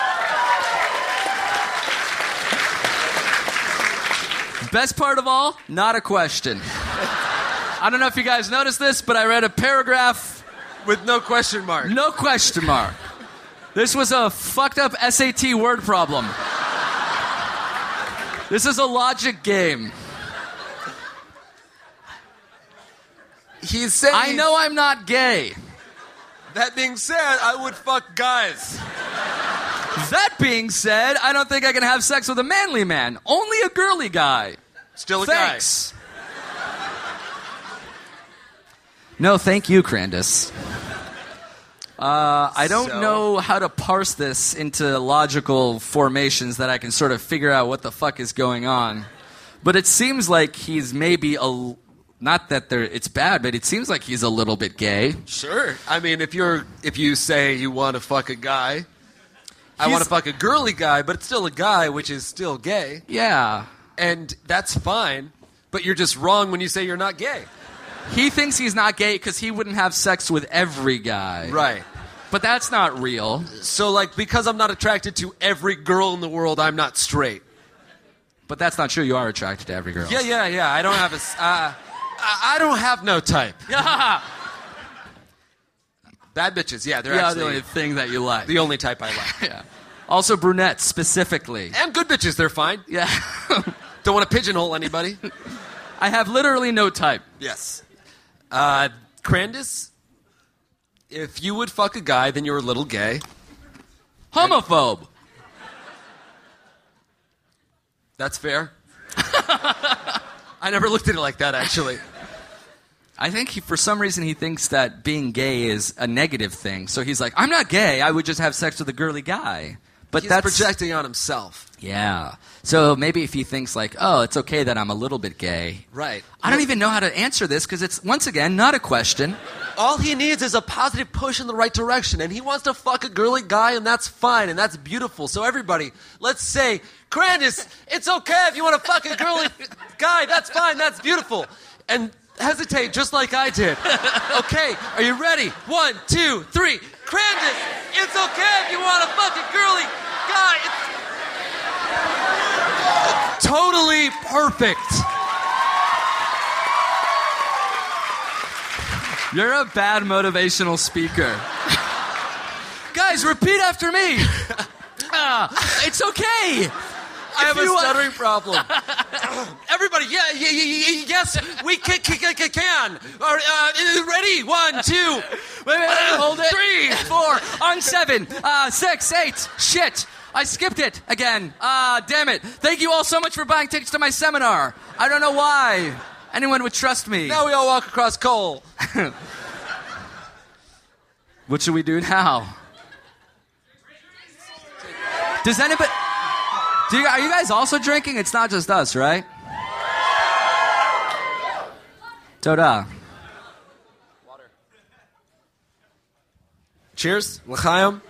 Best part of all, not a question. I don't know if you guys noticed this, but I read a paragraph With no question mark. no question mark. This was a fucked up S A T word problem. This is a logic game. He's saying... I know I'm not gay. That being said, I would fuck guys. That being said, I don't think I can have sex with a manly man. Only a girly guy. Still a Thanks. No, thank you, Crandus. Uh, I don't So- know how to parse this into logical formations that I can sort of figure out what the fuck is going on. But it seems like he's maybe a... Not that there, it's bad, but it seems like he's a little bit gay. guy. Sure. I mean, if you're if you say you want to fuck a guy, I He's- want to fuck a girly guy, but it's still a guy, which is still gay, Yeah. and that's fine. But you're just wrong when you say you're not gay. He thinks he's not gay because he wouldn't have sex with every guy. Right. But that's not real. So, like, because I'm not attracted to every girl in the world, I'm not straight. But that's not true. You are attracted to every girl. Yeah, yeah, yeah. I don't have a. s- Uh, I I don't have no type. Yeah. Bad bitches. Yeah, they're Yeah, actually the only thing that you like. the only type I like. Yeah. Also brunettes, specifically. And good bitches, they're fine. Yeah. Don't want to pigeonhole anybody. I have literally no type. Yes. Uh, Crandus, if you would fuck a guy, then you're a little gay. Homophobe. That's fair. I never looked at it like that, actually. I think he, for some reason he thinks that being gay is a negative thing. So he's like, I'm not gay. I would just have sex with a girly guy. But He's that's projecting on himself. Yeah. So maybe if he thinks like, oh, it's okay that I'm a little bit gay. Right. I don't even know how to answer this because it's, once again, not a question. All he needs is a positive push in the right direction, and he wants to fuck a girly guy, and that's fine, and that's beautiful. So everybody, let's say, Crandus, it's okay if you want to fuck a girly guy. That's fine. That's beautiful. And hesitate just like I did. Okay, are you ready? One, two, three. Crandus, it's okay if you want to fuck a girly guy. It's totally perfect. You're a bad motivational speaker. Guys, repeat after me. Ah, it's okay. I have a you want- stuttering problem. Everybody, yeah, yeah, yeah, yeah, yes, we can. can, can, can. All right, uh, ready? One, two, Wait, wait, wait, hold it. three. Four, on seven, uh, six, eight. Shit. I skipped it again. Ah, damn it. Thank you all so much for buying tickets to my seminar. I don't know why anyone would trust me. Now we all walk across coal. What should we do now? Does anybody... Do you, are you guys also drinking? It's not just us, right? Toda. Cheers, l'chaim.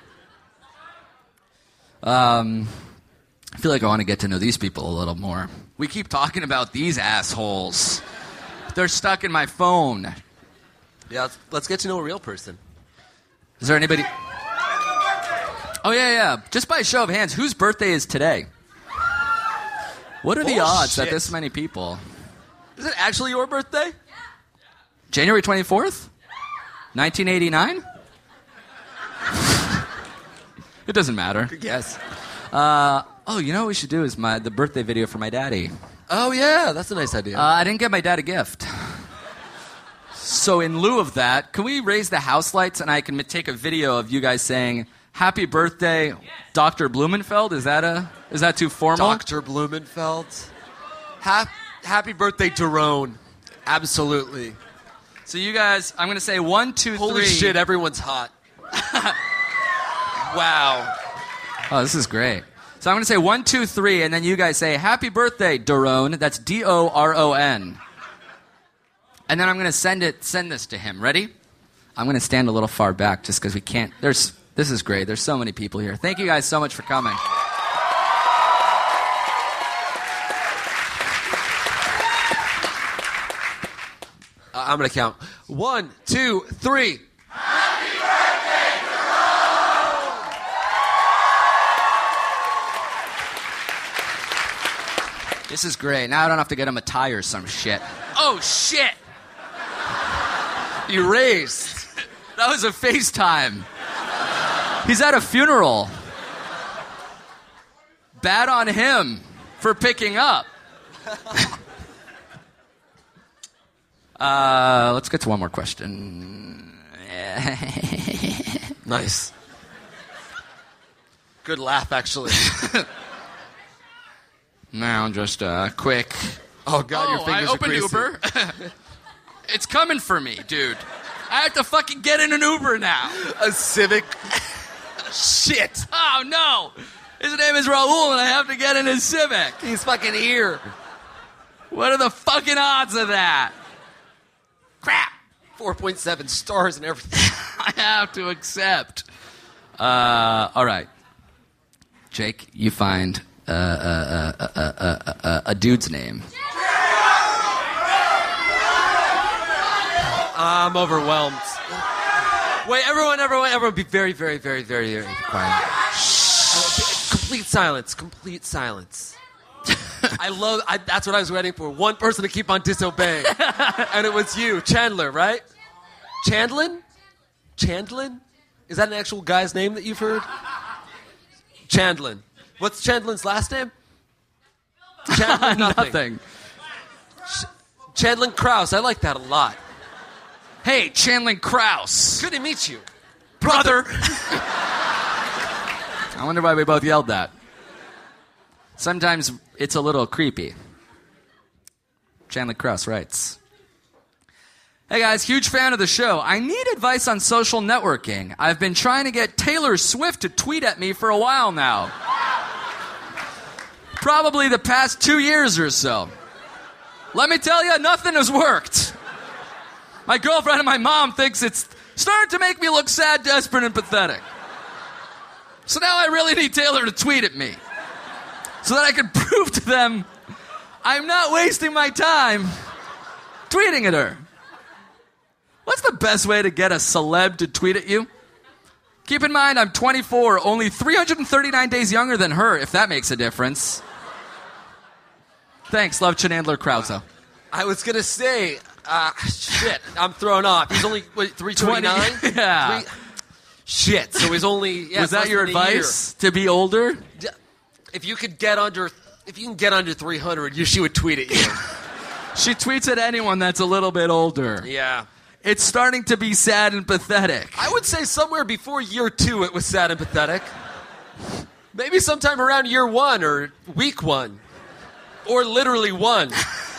Um, I feel like I want to get to know these people a little more. We keep talking about these assholes. They're stuck in my phone. Yeah, let's, let's get to know a real person. Is there anybody... Oh, yeah, yeah. Just by a show of hands, whose birthday is today? What are the Bullshit. odds that this many people... Is it actually your birthday? January twenty-fourth? nineteen eighty-nine? It doesn't matter. Yes. Uh, oh, you know what we should do is my the birthday video for my daddy. Oh, yeah, that's a nice idea. Uh, I didn't get my dad a gift. So in lieu of that, can we raise the house lights and I can take a video of you guys saying, Happy birthday, Doctor Blumenfeld? Is that a is that too formal? Doctor Blumenfeld. Hap- happy birthday, Daron. Absolutely. So you guys, I'm going to say one, two, Holy three. shit, everyone's hot. Wow. Oh, this is great. So I'm going to say one, two, three, and then you guys say, Happy birthday, Daron. That's D O R O N. And then I'm going to send it, send this to him. Ready? I'm going to stand a little far back just because we can't. There's, this is great. There's so many people here. Thank you guys so much for coming. Uh, I'm going to count. One, two, three. This is great. Now I don't have to get him a tie or some shit. Oh, shit. Erased. That was a FaceTime. He's at a funeral. Bad on him for picking up. uh, let's get to one more question. Nice. Good laugh, actually. Now, just a quick. Oh, God, your Oh, fingers I are opened greasy. Uber. It's coming for me, dude. I have to fucking get in an Uber now. A Civic. Shit. Oh, no. His name is Raul, and I have to get in his Civic. He's fucking here. What are the fucking odds of that? Crap. four point seven stars and everything. I have to accept. Uh, all right. Jake, you find uh, uh, uh, uh, uh, uh, uh, a dude's name. I'm overwhelmed. Wait, everyone, everyone, everyone, be very, very, very, very, very quiet. Uh, complete silence. Complete silence. I love. I, that's what I was waiting for. One person to keep on disobeying, and it was you, Chandler, right? Chandlin? Chandlin? Is that an actual guy's name that you've heard? Chandlin. What's Chandlin's last name? Chandlin nothing. Nothing. Ch- Chandlin Krause. I like that a lot. Hey, Chandlin Krause. Good to meet you, Brother. I wonder why we both yelled that. Sometimes it's a little creepy. Chandler Krause writes, hey guys, huge fan of the show. I need advice on social networking. I've been trying to get Taylor Swift to tweet at me for a while now. Probably the past two years or so. Let me tell you, nothing has worked. My girlfriend and my mom thinks it's starting to make me look sad, desperate, and pathetic. So now I really need Taylor to tweet at me so that I can prove to them I'm not wasting my time tweeting at her. What's the best way to get a celeb to tweet at you? Keep in mind, I'm twenty-four, only three hundred thirty-nine days younger than her, if that makes a difference. Thanks, love, Chandler Krause. I was gonna say, uh, shit, I'm thrown off. He's only what, three twenty-nine. Yeah. Three, shit. So he's only. Yeah, Was it's that your less than a advice to be older? year. If you could get under, if you can get under three hundred, you she would tweet at you. She tweets at anyone that's a little bit older. Yeah. It's starting to be sad and pathetic. I would say somewhere before year two, it was sad and pathetic. Maybe sometime around year one or week one, or literally one.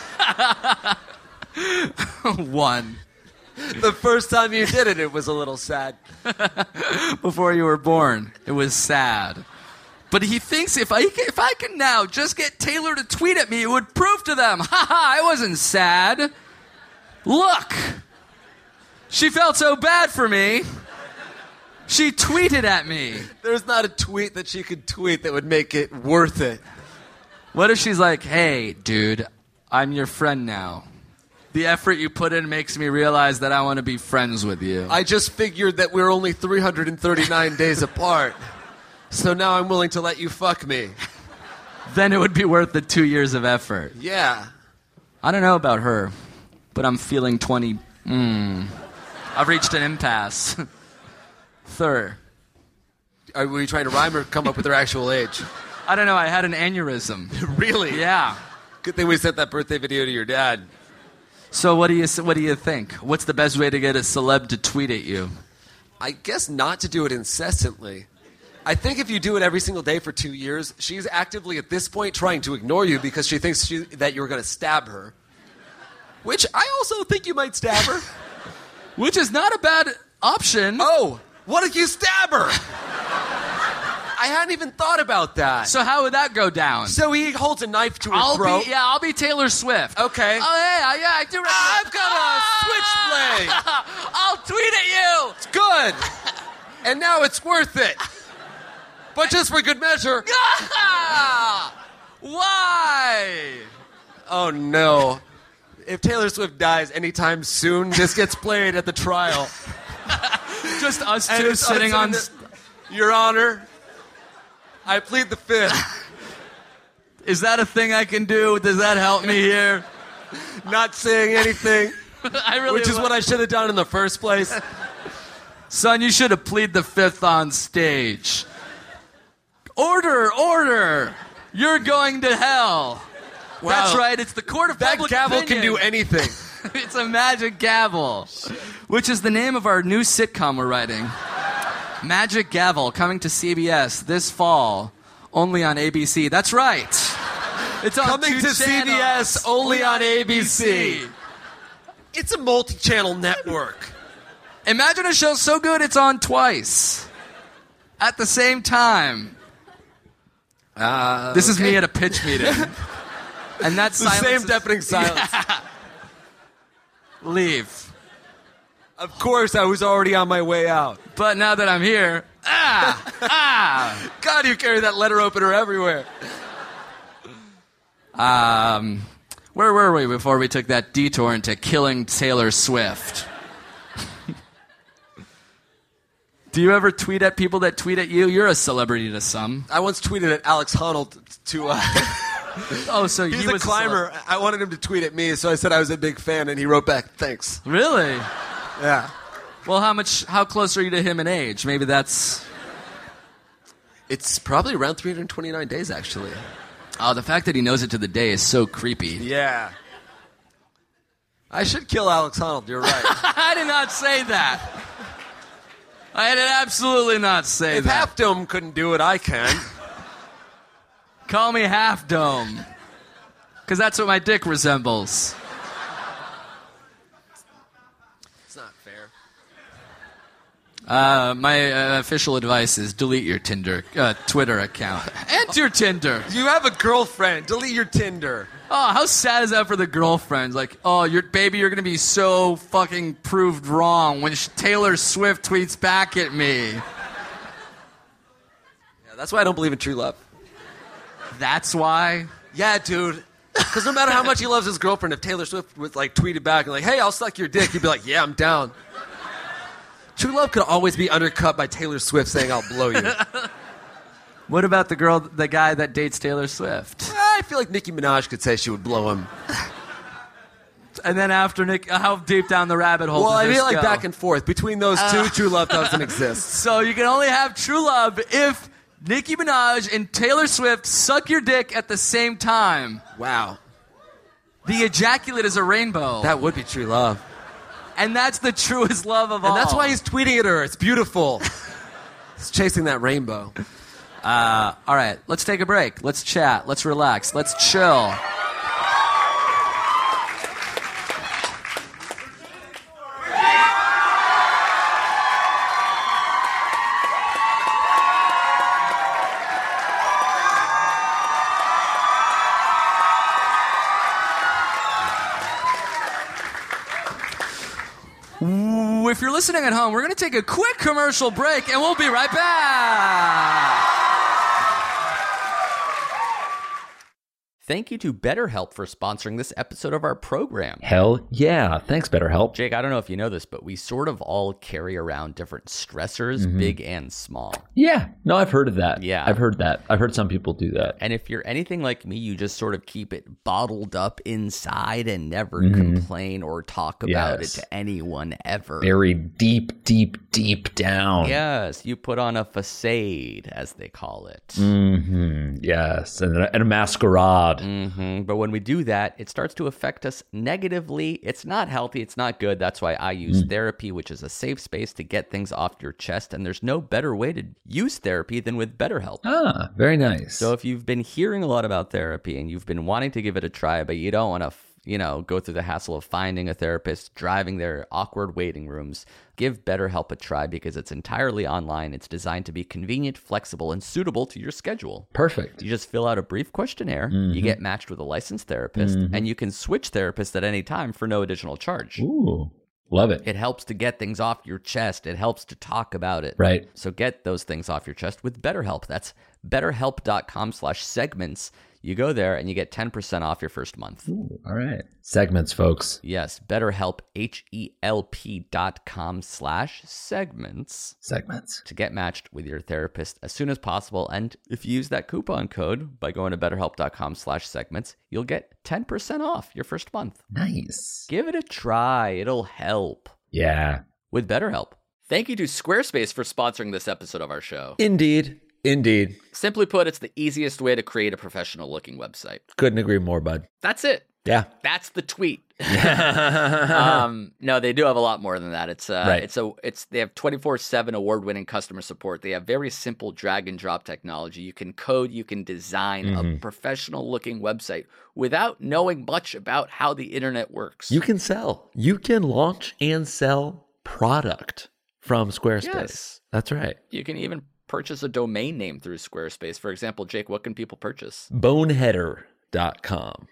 One. The first time you did it, it was a little sad. Before you were born, it was sad. But he thinks if I if I can now just get Taylor to tweet at me, it would prove to them, ha ha, I wasn't sad. Look, she felt so bad for me. She tweeted at me. There's not a tweet that she could tweet that would make it worth it. What if she's like, hey, dude, I'm your friend now. The effort you put in makes me realize that I want to be friends with you. I just figured that we're only three hundred thirty-nine days apart. So now I'm willing to let you fuck me. Then it would be worth the two years of effort. Yeah. I don't know about her, but I'm feeling twenty. Mm. I've reached an impasse. Third. Are we trying to rhyme or come up with her actual age? I don't know. I had an aneurysm. Really? Yeah. Good thing we sent that birthday video to your dad. So what do you what do you think? What's the best way to get a celeb to tweet at you? I guess not to do it incessantly. I think if you do it every single day for two years, she's actively at this point trying to ignore you because she thinks she, that you're going to stab her. Which I also think you might stab her. Which is not a bad option. Oh, what if you stab her? I hadn't even thought about that. So how would that go down? So he holds a knife to her I'll throat. be yeah, I'll be Taylor Swift. Okay. Oh yeah, yeah, I do. I've got a switchblade. I'll tweet at you. It's good. And now it's worth it. But just for good measure. Why? Oh no. If Taylor Swift dies anytime soon, this gets played at the trial. Just us And two it's sitting on. us in the- Your Honor, I plead the fifth. Is that a thing I can do? Does that help me here? Not saying anything, I really. which is what I should have done in the first place. Son, you should have plead the fifth on stage. Order, order! You're going to hell. Wow. That's right. It's the court of That public gavel opinion. can do anything. It's a magic gavel, which is the name of our new sitcom we're writing. Magic Gavel coming to C B S this fall, only on A B C. That's right. It's on Coming two to C B S, channels, only on A B C. It's a multi-channel network. Imagine a show so good it's on twice at the same time. Uh, This is okay. me at a pitch meeting. And that's The same deafening silence. Leave. Of course, I was already on my way out. But now that I'm here, ah, ah. God, you carry that letter opener everywhere. Um, where were we before we took that detour into killing Taylor Swift? Do you ever tweet at people that tweet at you? You're a celebrity to some. I once tweeted at Alex Honnold to... Uh, Oh, so he's he a was climber. I wanted him to tweet at me, so I said I was a big fan, and he wrote back, thanks. Really? Yeah. Well, how much? How close are you to him in age? Maybe that's. It's probably around three hundred twenty-nine days, actually. Oh, the fact that he knows it to the day is so creepy. Yeah. I should kill Alex Honnold, you're right. I did not say that. I did absolutely not say If that. Half Dome couldn't do it, I can. Call me Half Dome. Because that's what my dick resembles. It's not fair. Uh, my uh, official advice is delete your Tinder, uh, Twitter account. And your Tinder. You have a girlfriend. Delete your Tinder. Oh, how sad is that for the girlfriends? Like, oh, your baby, you're gonna be so fucking proved wrong when Taylor Swift tweets back at me. Yeah, that's why I don't believe in true love. That's why. Yeah, dude. Because no matter how much he loves his girlfriend, if Taylor Swift would like tweeted back and like, "Hey, I'll suck your dick," he'd be like, "Yeah, I'm down." True love could always be undercut by Taylor Swift saying, "I'll blow you." What about the girl, the guy that dates Taylor Swift? I feel like Nicki Minaj could say she would blow him. And then after Nick, how deep down the rabbit hole? Well, does I this feel like go? back and forth between those two. True love doesn't exist. So you can only have true love if Nicki Minaj and Taylor Swift suck your dick at the same time. Wow, The ejaculate is a rainbow. that would be true love. And that's the truest love of all. And that's why he's tweeting at her. It's beautiful. He's chasing that rainbow. Uh, all right, let's take a break. Let's chat. Let's relax. Let's chill. If you're listening at home, we're going to take a quick commercial break, and we'll be right back. Thank you to BetterHelp for sponsoring this episode of our program. Hell yeah. Thanks, BetterHelp. Jake, I don't know if you know this, but we sort of all carry around different stressors, Mhm. big and small. Yeah. No, I've heard of that. Yeah. I've heard that. I've heard some people do that. And if you're anything like me, you just sort of keep it bottled up inside and never Mhm. complain or talk about Yes. it to anyone ever. Buried deep, deep, deep down. Yes, you put on a facade, as they call it. Mm-hmm. Yes. And a, and a masquerade. hmm But when we do that, it starts to affect us negatively. It's not healthy. It's not good. That's why I use Mm. therapy, which is a safe space to get things off your chest. And there's no better way to use therapy than with BetterHelp. Ah, very nice. So if you've been hearing a lot about therapy and you've been wanting to give it a try, but you don't want to, you know, go through the hassle of finding a therapist, driving their awkward waiting rooms, give BetterHelp a try because it's entirely online. It's designed to be convenient, flexible, and suitable to your schedule. Perfect. You just fill out a brief questionnaire, Mhm. you get matched with a licensed therapist, Mhm. and you can switch therapists at any time for no additional charge. Ooh, love it. It helps to get things off your chest. It helps to talk about it. Right. So get those things off your chest with BetterHelp. That's betterhelp.com slash segments. You go there and you get ten percent off your first month. Ooh, all right. Segments, folks. Yes, BetterHelp, H-E-L-P dot com slash segments. Segments. To get matched with your therapist as soon as possible. And if you use that coupon code by going to betterhelp.com slash segments, you'll get ten percent off your first month. Nice. Give it a try. It'll help. Yeah. With BetterHelp. Thank you to Squarespace for sponsoring this episode of our show. Indeed. Indeed. Simply put, it's the easiest way to create a professional looking website. Couldn't agree more, bud. That's it. Yeah. That's the tweet. um, no, they do have a lot more than that. It's uh, Right. it's a it's they have twenty-four seven award-winning customer support. They have very simple drag and drop technology. You can code, you can design a Mhm. professional-looking website without knowing much about how the internet works. You can sell. You can launch and sell product from Squarespace. Yes. That's right. You can even purchase a domain name through Squarespace. For example, Jake, what can people purchase? Boneheader dot com.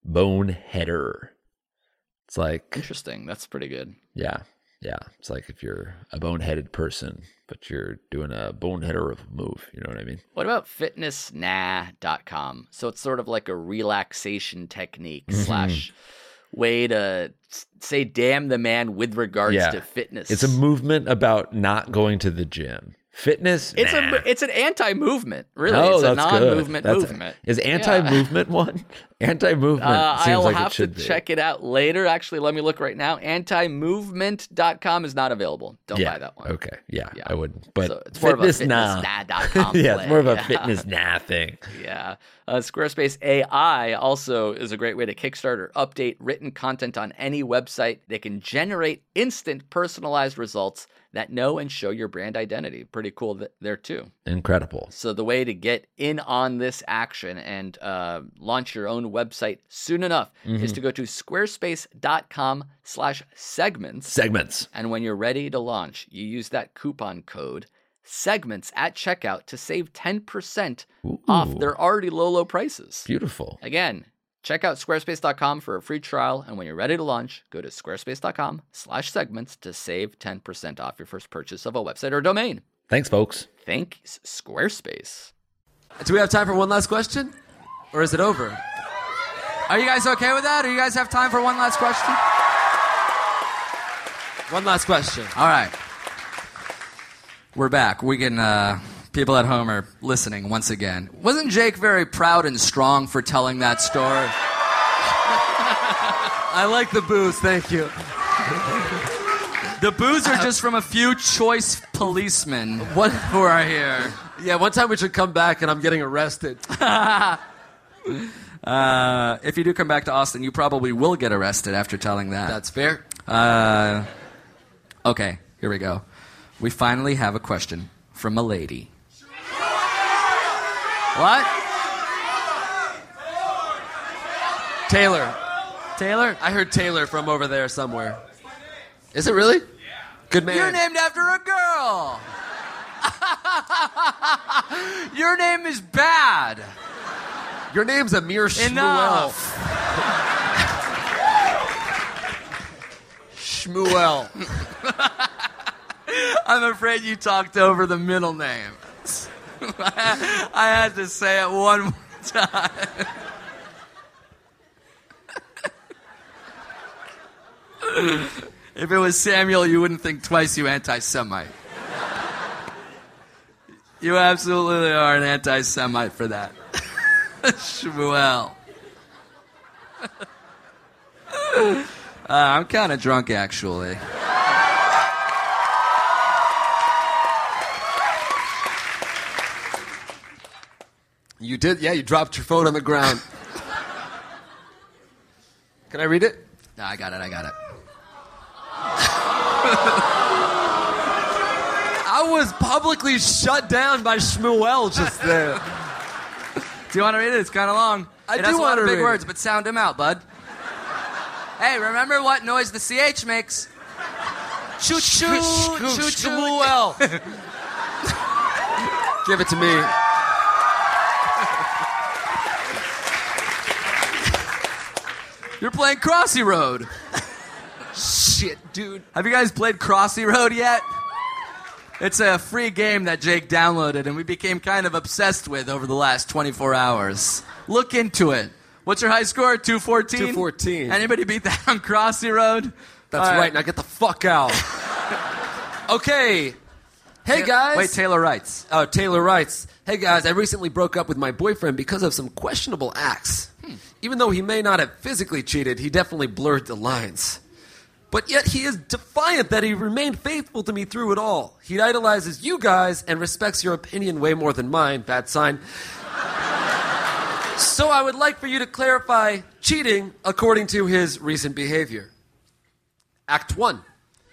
Boneheader. It's like, Interesting. That's pretty good. yeah, yeah. It's like if you're a boneheaded person, but you're doing a boneheader of a move. You know what I mean? What about fitness nah dot com? So it's sort of like a relaxation technique Mhm. slash way to s- say damn the man with regards Yeah. to fitness. It's a movement about not going to the gym. Fitness. It's nah. a it's an anti-movement, really. Oh, it's a that's good. non-movement That's- movement. Is Yeah. anti-movement one? Anti-movement Uh, seems I'll like have it should to be. check it out later. Actually, let me look right now. anti movement dot com is not available. Don't yeah. buy that one. Okay. Yeah, Yeah. I wouldn't. But So it's more of a fitness nah. fitness nah dot com yeah, it's more of a play. fitness nah thing. Yeah. Uh, Squarespace A I also is a great way to kickstart or update written content on any website. They can generate instant personalized results that know and show your brand identity. Pretty cool th- there too. Incredible. So the way to get in on this action and uh, launch your own website soon enough is Mhm. to go to squarespace.com slash segments. Segments. And when you're ready to launch, you use that coupon code segments at checkout to save ten percent off Ooh. their already low, low prices. Beautiful. Again, check out squarespace dot com for a free trial. And when you're ready to launch, go to squarespace.com slash segments to save ten percent off your first purchase of a website or domain. Thanks, folks. Thanks, Squarespace. Do we have time for one last question? Or is it over? Are you guys okay with that? Do you guys have time for one last question? One last question. All right. We're back. We can, uh, people at home are listening once again. Wasn't Jake very proud and strong for telling that story? I like the booze, thank you. The booze are just from a few choice policemen who are here. Yeah, one time we should come back and I'm getting arrested. Uh, if you do come back to Austin, you probably will get arrested after telling that. That's fair. Uh, okay, here we go. We finally have a question from a lady. What? Taylor. Taylor? I heard Taylor from over there somewhere. Is it really? Good man. You're named after a girl. Your name is bad. Your name's Amir Shmuel. Enough. Shmuel. I'm afraid you talked over the middle name. I had to say it one more time. If it was Samuel, you wouldn't think twice, you anti-Semite. You absolutely are an anti-Semite for that. Shmuel. uh, I'm kind of drunk, actually. You did? Yeah, you dropped your phone on the ground. Can I read it? No, I got it, I got it. I was publicly shut down by Shmuel just there. Do you want to read it? It's kind of long. I it do has a lot want of to big read words, it. but sound them out, bud. Hey, remember what noise the C H makes? Choo choo, choo choo. Shmuel. Give it to me. You're playing Crossy Road. Shit, dude. Have you guys played Crossy Road yet? It's a free game that Jake downloaded and we became kind of obsessed with over the last twenty-four hours. Look into it. What's your high score? two fourteen? two fourteen. Anybody beat that on Crossy Road? That's All right. Now get the fuck out. Okay. Hey, guys. Wait, Taylor writes. Oh, Taylor writes, hey guys, I recently broke up with my boyfriend because of some questionable acts. Hmm. Even though he may not have physically cheated, he definitely blurred the lines. But yet he is defiant that he remained faithful to me through it all. He idolizes you guys and respects your opinion way more than mine. Bad sign. So I would like for you to clarify cheating according to his recent behavior. Act one.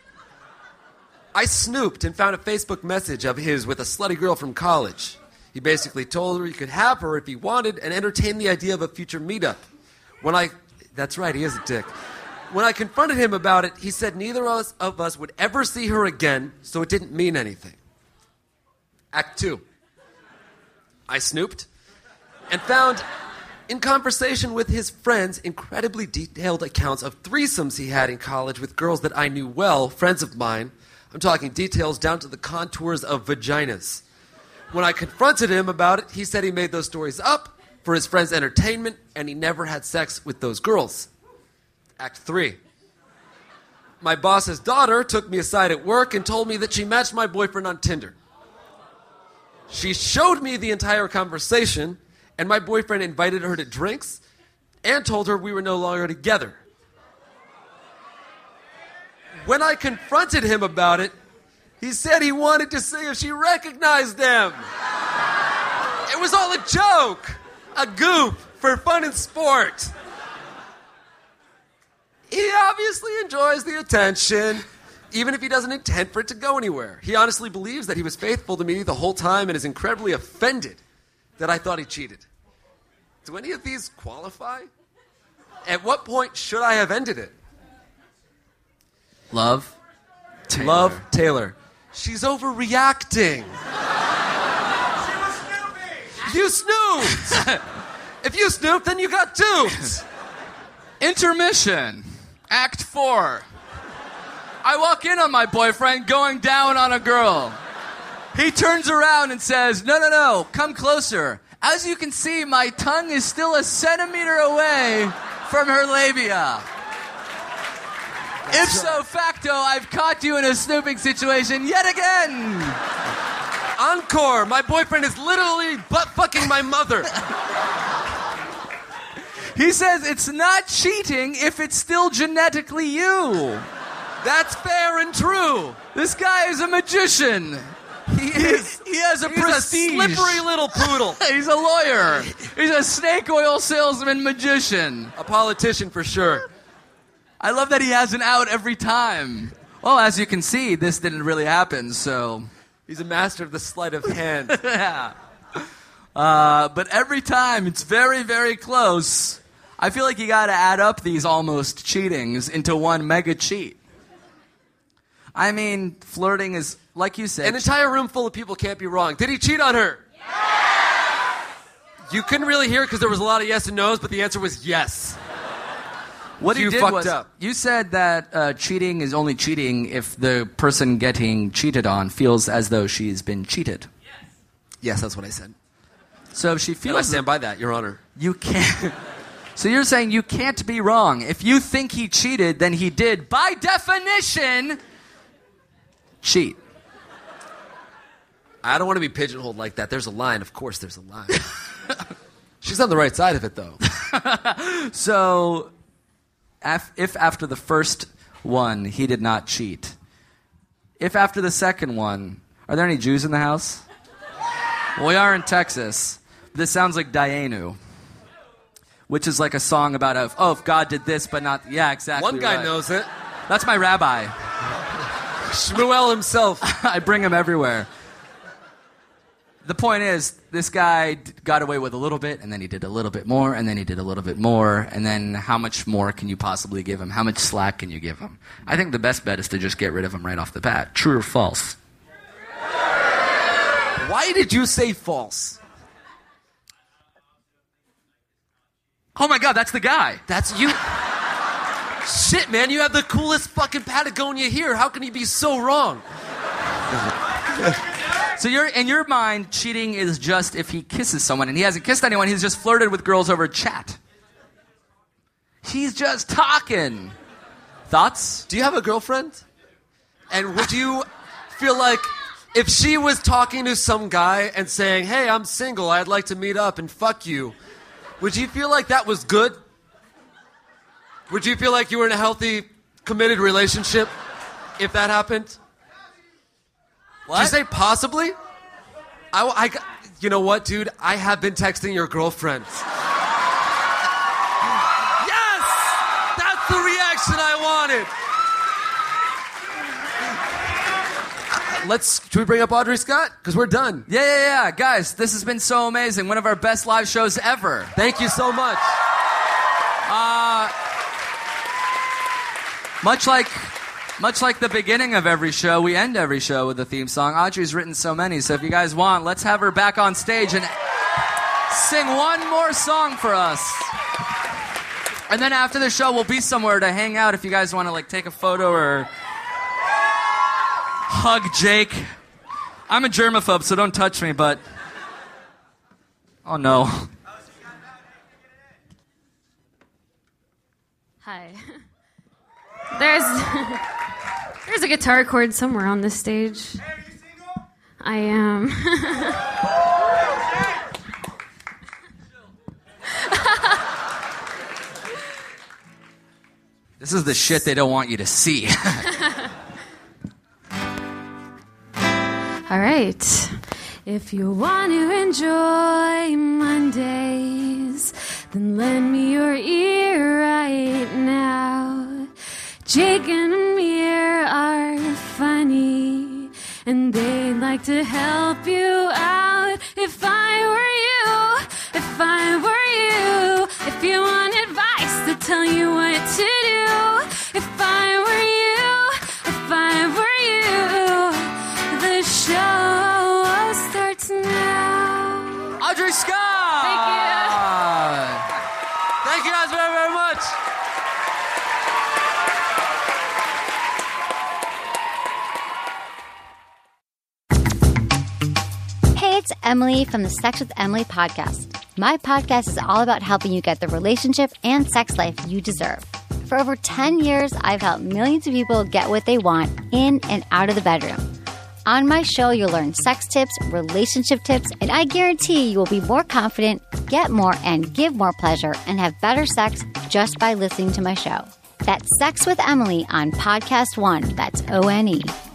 I snooped and found a Facebook message of his with a slutty girl from college. He basically told her he could have her if he wanted and entertained the idea of a future meetup. When I... That's right, he is a dick. When I confronted him about it, he said neither of us, of us would ever see her again, so it didn't mean anything. Act two. I snooped and found, in conversation with his friends, incredibly detailed accounts of threesomes he had in college with girls that I knew well, friends of mine. I'm talking details down to the contours of vaginas. When I confronted him about it, he said he made those stories up for his friends' entertainment, and he never had sex with those girls. Act three. My boss's daughter took me aside at work and told me that she matched my boyfriend on Tinder. She showed me the entire conversation, and my boyfriend invited her to drinks and told her we were no longer together. When I confronted him about it, he said he wanted to see if she recognized him. It was all a joke, a goof for fun and sport. He obviously enjoys the attention, even if he doesn't intend for it to go anywhere. He honestly believes that he was faithful to me the whole time and is incredibly offended that I thought he cheated. Do any of these qualify? At what point should I have ended it? Love Taylor. Love Taylor. She's overreacting. You snooped! If you snooped, then you got duped. Intermission. Act four. I walk in on my boyfriend going down on a girl. He turns around and says, no, no, no, come closer. As you can see, my tongue is still a centimeter away from her labia. If so facto, I've caught you in a snooping situation yet again. Encore, my boyfriend is literally butt-fucking my mother. He says it's not cheating if it's still genetically you. That's fair and true. This guy is a magician. He is. He, he has a He's prestige. a slippery little poodle. He's a lawyer. He's a snake oil salesman magician. A politician for sure. I love that he has an out every time. Well, as you can see, this didn't really happen, so... He's a master of the sleight of hand. Yeah. Uh, but every time, it's very, very close. I feel like you gotta add up these almost cheatings into one mega cheat. I mean, flirting is, like you said... An entire room full of people can't be wrong. Did he cheat on her? Yes! You couldn't really hear it because there was a lot of yes and no's, but the answer was yes. What you you did fucked was, up. You said that uh, cheating is only cheating if the person getting cheated on feels as though she's been cheated. Yes, yes, that's what I said. So if she feels... And I stand by that, Your Honor. You can't... So you're saying you can't be wrong. If you think he cheated, then he did, by definition, cheat. I don't want to be pigeonholed like that. There's a line. Of course there's a line. She's on the right side of it, though. So... If after the first one he did not cheat, if after the second one, are there any Jews in the house? Well, we are in Texas. This sounds like Dayenu, which is like a song about, a, oh, if God did this, but not, yeah, exactly. One guy right. knows it. That's my rabbi. Shmuel himself. I bring him everywhere. The point is, this guy d- got away with a little bit, and then he did a little bit more, and then he did a little bit more, and then how much more can you possibly give him? How much slack can you give him? I think the best bet is to just get rid of him right off the bat. True or false? Why did you say false? Oh my God, that's the guy. That's you. Shit, man, you have the coolest fucking Patagonia here. How can you be so wrong? So you're, in your mind, cheating is just if he kisses someone, and he hasn't kissed anyone, he's just flirted with girls over chat. He's just talking. Thoughts? Do you have a girlfriend? And would you feel like if she was talking to some guy and saying, hey, I'm single, I'd like to meet up and fuck you, would you feel like that was good? Would you feel like you were in a healthy, committed relationship if that happened? What? Did you say possibly? I, I, you know what, dude? I have been texting your girlfriend. let's, should we bring up Audrey Scott? Because we're done. Yeah, yeah, yeah. Guys, this has been so amazing. One of our best live shows ever. Thank you so much. Uh, much like... Much like the beginning of every show, we end every show with a theme song. Audrey's written so many, so if you guys want, let's have her back on stage and sing one more song for us. And then after the show, we'll be somewhere to hang out if you guys want to like take a photo or hug Jake. I'm a germaphobe, so don't touch me, but... Oh, no. Hi. There's there's a guitar chord somewhere on this stage. I am. This is the shit they don't want you to see. All right. If you want to enjoy Mondays, then lend me your ear right now. Jake and Amir are funny, and they'd like to help you out. If I were you, if I were you, if you want advice to tell you what to do, if I were you, if I were you, the show starts now. Audrey Scott! Thank you. Thank you guys very, very much. It's Emily from the Sex with Emily podcast. My podcast is all about helping you get the relationship and sex life you deserve. For over ten years, I've helped millions of people get what they want in and out of the bedroom. On my show, you'll learn sex tips, relationship tips, and I guarantee you will be more confident, get more, and give more pleasure, and have better sex just by listening to my show. That's Sex with Emily on Podcast One. That's O N E.